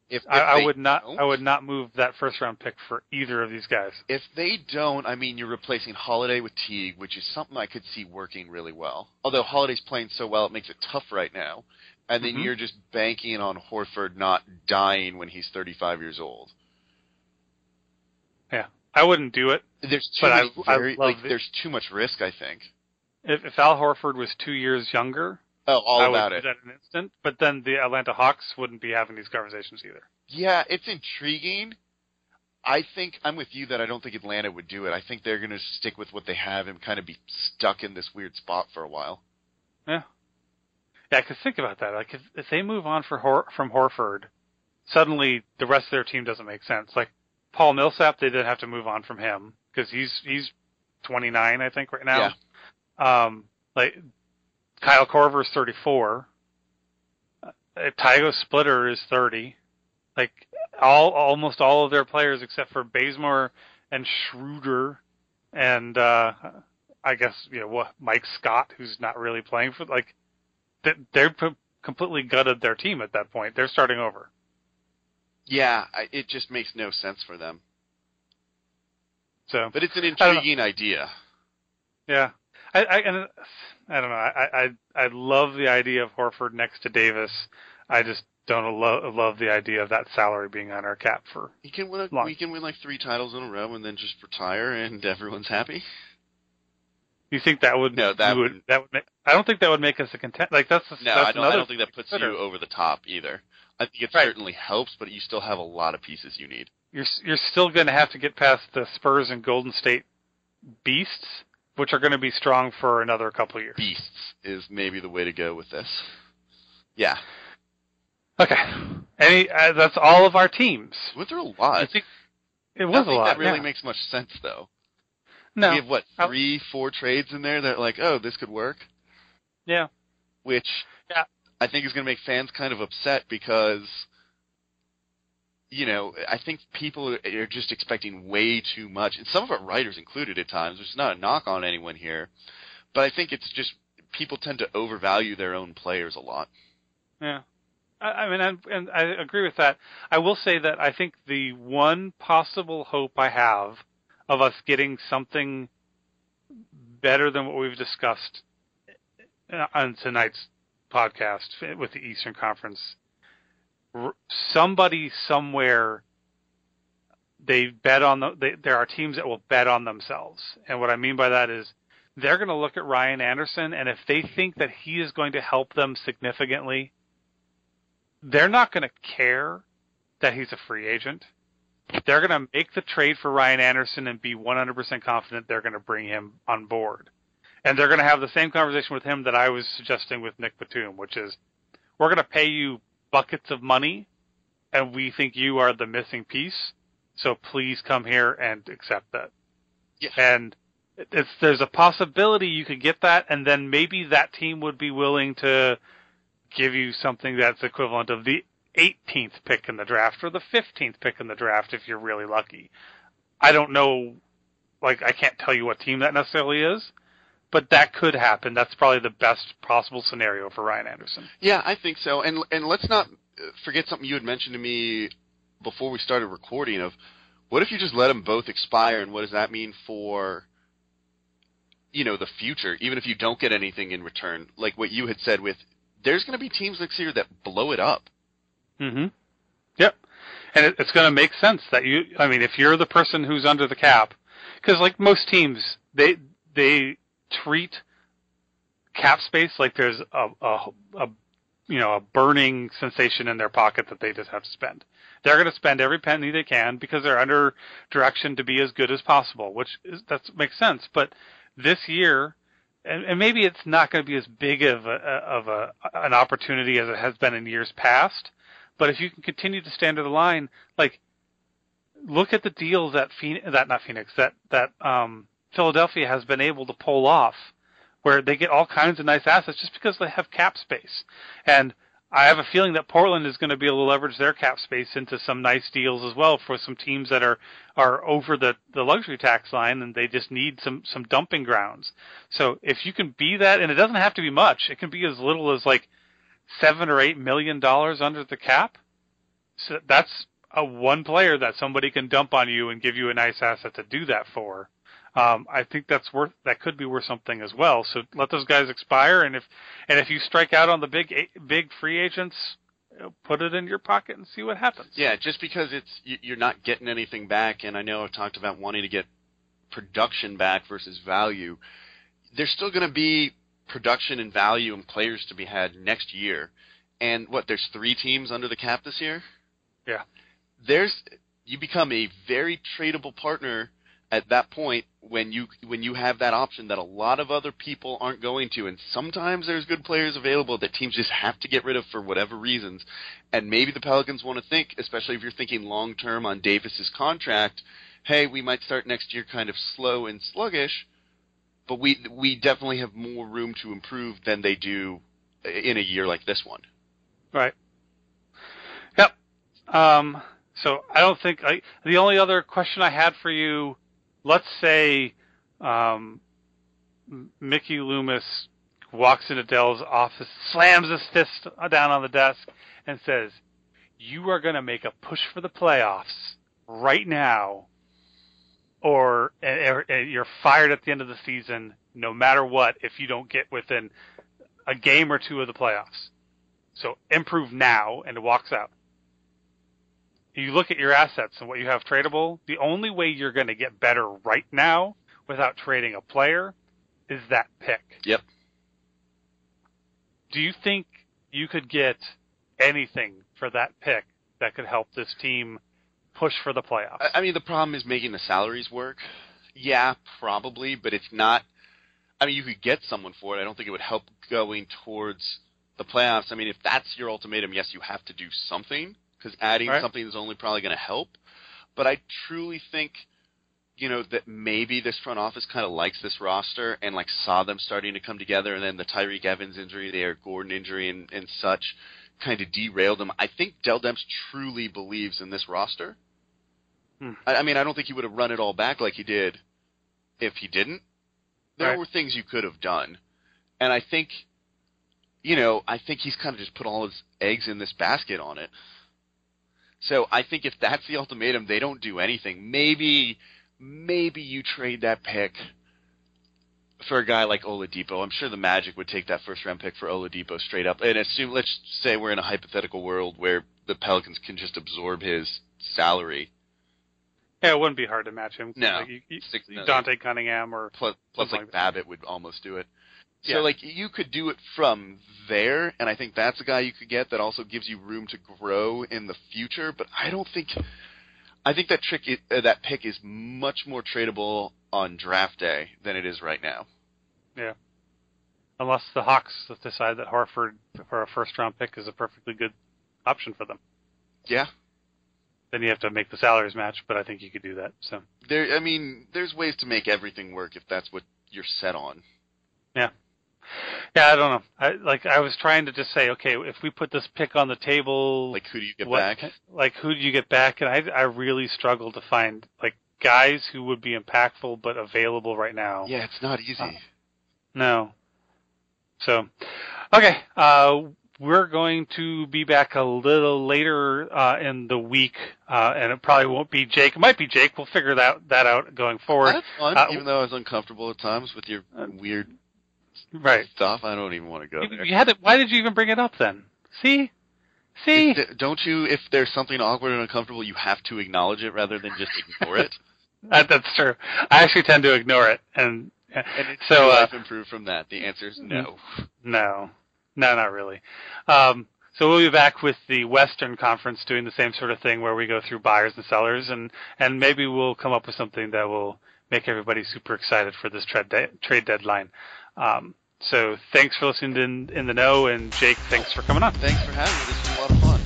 If, if I, I they would not. don't- I would not move that first round pick for either of these guys. If they don't, I mean, you're replacing Holiday with Teague, which is something I could see working really well. Although Holiday's playing so well, it makes it tough right now. And then Mhm. you're just banking on Horford not dying when he's thirty-five years old. Yeah, I wouldn't do it. There's too But I- many I very, love like, it. there's too much risk, I think. If, if Al Horford was two years younger, Oh, all I about would it. do that in an instant. But then the Atlanta Hawks wouldn't be having these conversations either. Yeah, it's intriguing. I think I'm with you that I don't think Atlanta would do it. I think they're going to stick with what they have and kind of be stuck in this weird spot for a while. Yeah. Yeah, because think about that. Like, if, if they move on for Hor- from Horford, suddenly the rest of their team doesn't make sense. Like, Paul Millsap, they did have to move on from him because he's he's twenty-nine, I think, right now. Yeah. Um, like, Kyle Korver's thirty-four. Uh, Tygo Splitter is thirty. Like, all almost all of their players except for Bazemore and Schroeder and uh, I guess you know what Mike Scott, who's not really playing for like. They're completely gutted their team at that point. They're starting over. Yeah, I, it just makes no sense for them. So, but it's an intriguing idea. Yeah, I, I, and I don't know. I, I, I love the idea of Horford next to Davis. I just don't lo- love the idea of that salary being on our cap for. He can win. A, long. We can win like three titles in a row and then just retire, and everyone's happy. You think that would no that would that would make, I don't think that would make us a content like that's no that's I don't I don't think that puts consider. you over the top either. I think it right. certainly helps, but you still have a lot of pieces you need. You're you're still going to have to get past the Spurs and Golden State beasts, which are going to be strong for another couple of years. Beasts is maybe the way to go with this. Yeah. Okay. Any uh, that's all of our teams. Went through a lot. I think it was I don't a lot. That really yeah. makes much sense though. No. We have what three, four trades in there that like, oh, this could work. Yeah. Which yeah. I think is going to make fans kind of upset because, you know, I think people are just expecting way too much, and some of our writers included at times. There's not a knock on anyone here, but I think it's just people tend to overvalue their own players a lot. Yeah. I, I mean, and, and I agree with that. I will say that I think the one possible hope I have of us getting something better than what we've discussed on tonight's podcast with the Eastern Conference, somebody somewhere, they bet on the, they, there are teams that will bet on themselves. And what I mean by that is they're going to look at Ryan Anderson, and if they think that he is going to help them significantly, they're not going to care that he's a free agent. They're going to make the trade for Ryan Anderson and be one hundred percent confident they're going to bring him on board. And they're going to have the same conversation with him that I was suggesting with Nick Batum, which is, we're going to pay you buckets of money, and we think you are the missing piece, so please come here and accept that. Yeah. And it's, there's a possibility you could get that, and then maybe that team would be willing to give you something that's equivalent of the eighteenth pick in the draft or the fifteenth pick in the draft if you're really lucky. I don't know, like, I can't tell you what team that necessarily is, but that could happen. That's probably the best possible scenario for Ryan Anderson. Yeah, I think so. And and let's not forget something you had mentioned to me before we started recording of, what if you just let them both expire, and what does that mean for, you know, the future, even if you don't get anything in return? Like what you had said with, there's going to be teams next year that blow it up. Mm-hmm. Yep. And it, it's going to make sense that you, I mean, if you're the person who's under the cap, because like most teams, they, they treat cap space like there's a, a, a, you know, a burning sensation in their pocket that they just have to spend. They're going to spend every penny they can because they're under direction to be as good as possible, which is, that makes sense. But this year, and, and maybe it's not going to be as big of a, of a, an opportunity as it has been in years past, but if you can continue to stand to the line, like, look at the deals that Phoenix, that not Phoenix, that that um, Philadelphia has been able to pull off, where they get all kinds of nice assets just because they have cap space. And I have a feeling that Portland is going to be able to leverage their cap space into some nice deals as well for some teams that are are over the, the luxury tax line and they just need some some dumping grounds. So if you can be that, and it doesn't have to be much, it can be as little as like seven or eight million dollars under the cap. So that's a one player that somebody can dump on you and give you a nice asset to do that for. Um, I think that's worth that could be worth something as well. So let those guys expire, and if and if you strike out on the big big free agents, put it in your pocket and see what happens. Yeah, just because it's you're not getting anything back, and I know I've talked about wanting to get production back versus value. There's still going to be production and value and players to be had next year. And what, there's three teams under the cap this year? Yeah. There's you become a very tradable partner at that point when you when you have that option that a lot of other people aren't going to, and sometimes there's good players available that teams just have to get rid of for whatever reasons. And maybe the Pelicans want to think, especially if you're thinking long term on Davis's contract, hey, we might start next year kind of slow and sluggish, but we we definitely have more room to improve than they do in a year like this one. Right. Yep. Um, so I don't think I, the only other question I had for you, let's say um, Mickey Loomis walks into Dell's office, slams his fist down on the desk, and says, "You are going to make a push for the playoffs right now, or, or, or you're fired at the end of the season, no matter what, if you don't get within a game or two of the playoffs. So improve now," and it walks out. You look at your assets and what you have tradable, the only way you're going to get better right now without trading a player is that pick. Yep. Do you think you could get anything for that pick that could help this team push for the playoffs? I mean, the problem is making the salaries work. Yeah, probably, but it's not. I mean, you could get someone for it. I don't think it would help going towards the playoffs. I mean, if that's your ultimatum, yes, you have to do something, because adding right. something is only probably going to help. But I truly think, you know, that maybe this front office kind of likes this roster and, like, saw them starting to come together, and then the Tyreek Evans injury, the Eric Gordon injury, and, and such kind of derailed them. I think Dell Demps truly believes in this roster. Hmm. I, I mean, I don't think he would have run it all back like he did if he didn't. There right. were things you could have done. And I think, you know, I think he's kind of just put all his eggs in this basket on it. So I think if that's the ultimatum, they don't do anything. Maybe, maybe you trade that pick for a guy like Oladipo. I'm sure the Magic would take that first round pick for Oladipo straight up. And assume, let's say we're in a hypothetical world where the Pelicans can just absorb his salary. Yeah, it wouldn't be hard to match him. No. Like you, you, Six, no Dante Cunningham or plus, plus like, like Babbitt would almost do it. So, yeah. like, you could do it from there, and I think that's a guy you could get that also gives you room to grow in the future. But I don't think – I think that trick is, uh, that pick is much more tradable on draft day than it is right now. Yeah. Unless the Hawks decide that Horford for a first-round pick is a perfectly good option for them. Yeah. Then you have to make the salaries match, but I think you could do that. So there, I mean, there's ways to make everything work if that's what you're set on. Yeah. Yeah, I don't know. I like I was trying to just say, okay, if we put this pick on the table, like who do you get what, back? Like who do you get back? And I I really struggle to find like guys who would be impactful but available right now. Yeah, it's not easy. Uh, no. So, okay, uh, we're going to be back a little later uh, in the week, uh, and it probably won't be Jake. It might be Jake. We'll figure that that out going forward. That's fun, uh, even though I was uncomfortable at times with your weird right stuff. I don't even want to go you, there. You had to, why did you even bring it up then? See? See? Is, don't you, if there's something awkward and uncomfortable, you have to acknowledge it rather than just ignore it? that, that's true. I actually tend to ignore it. And, and it's so, your uh, life improved from that. The answer is no. No. No, not really. Um, so we'll be back with the Western Conference doing the same sort of thing where we go through buyers and sellers, and, and maybe we'll come up with something that will make everybody super excited for this trade, de- trade deadline. Um, so thanks for listening to In, In the Know, and Jake, thanks for coming on. Thanks for having me. This was a lot of fun.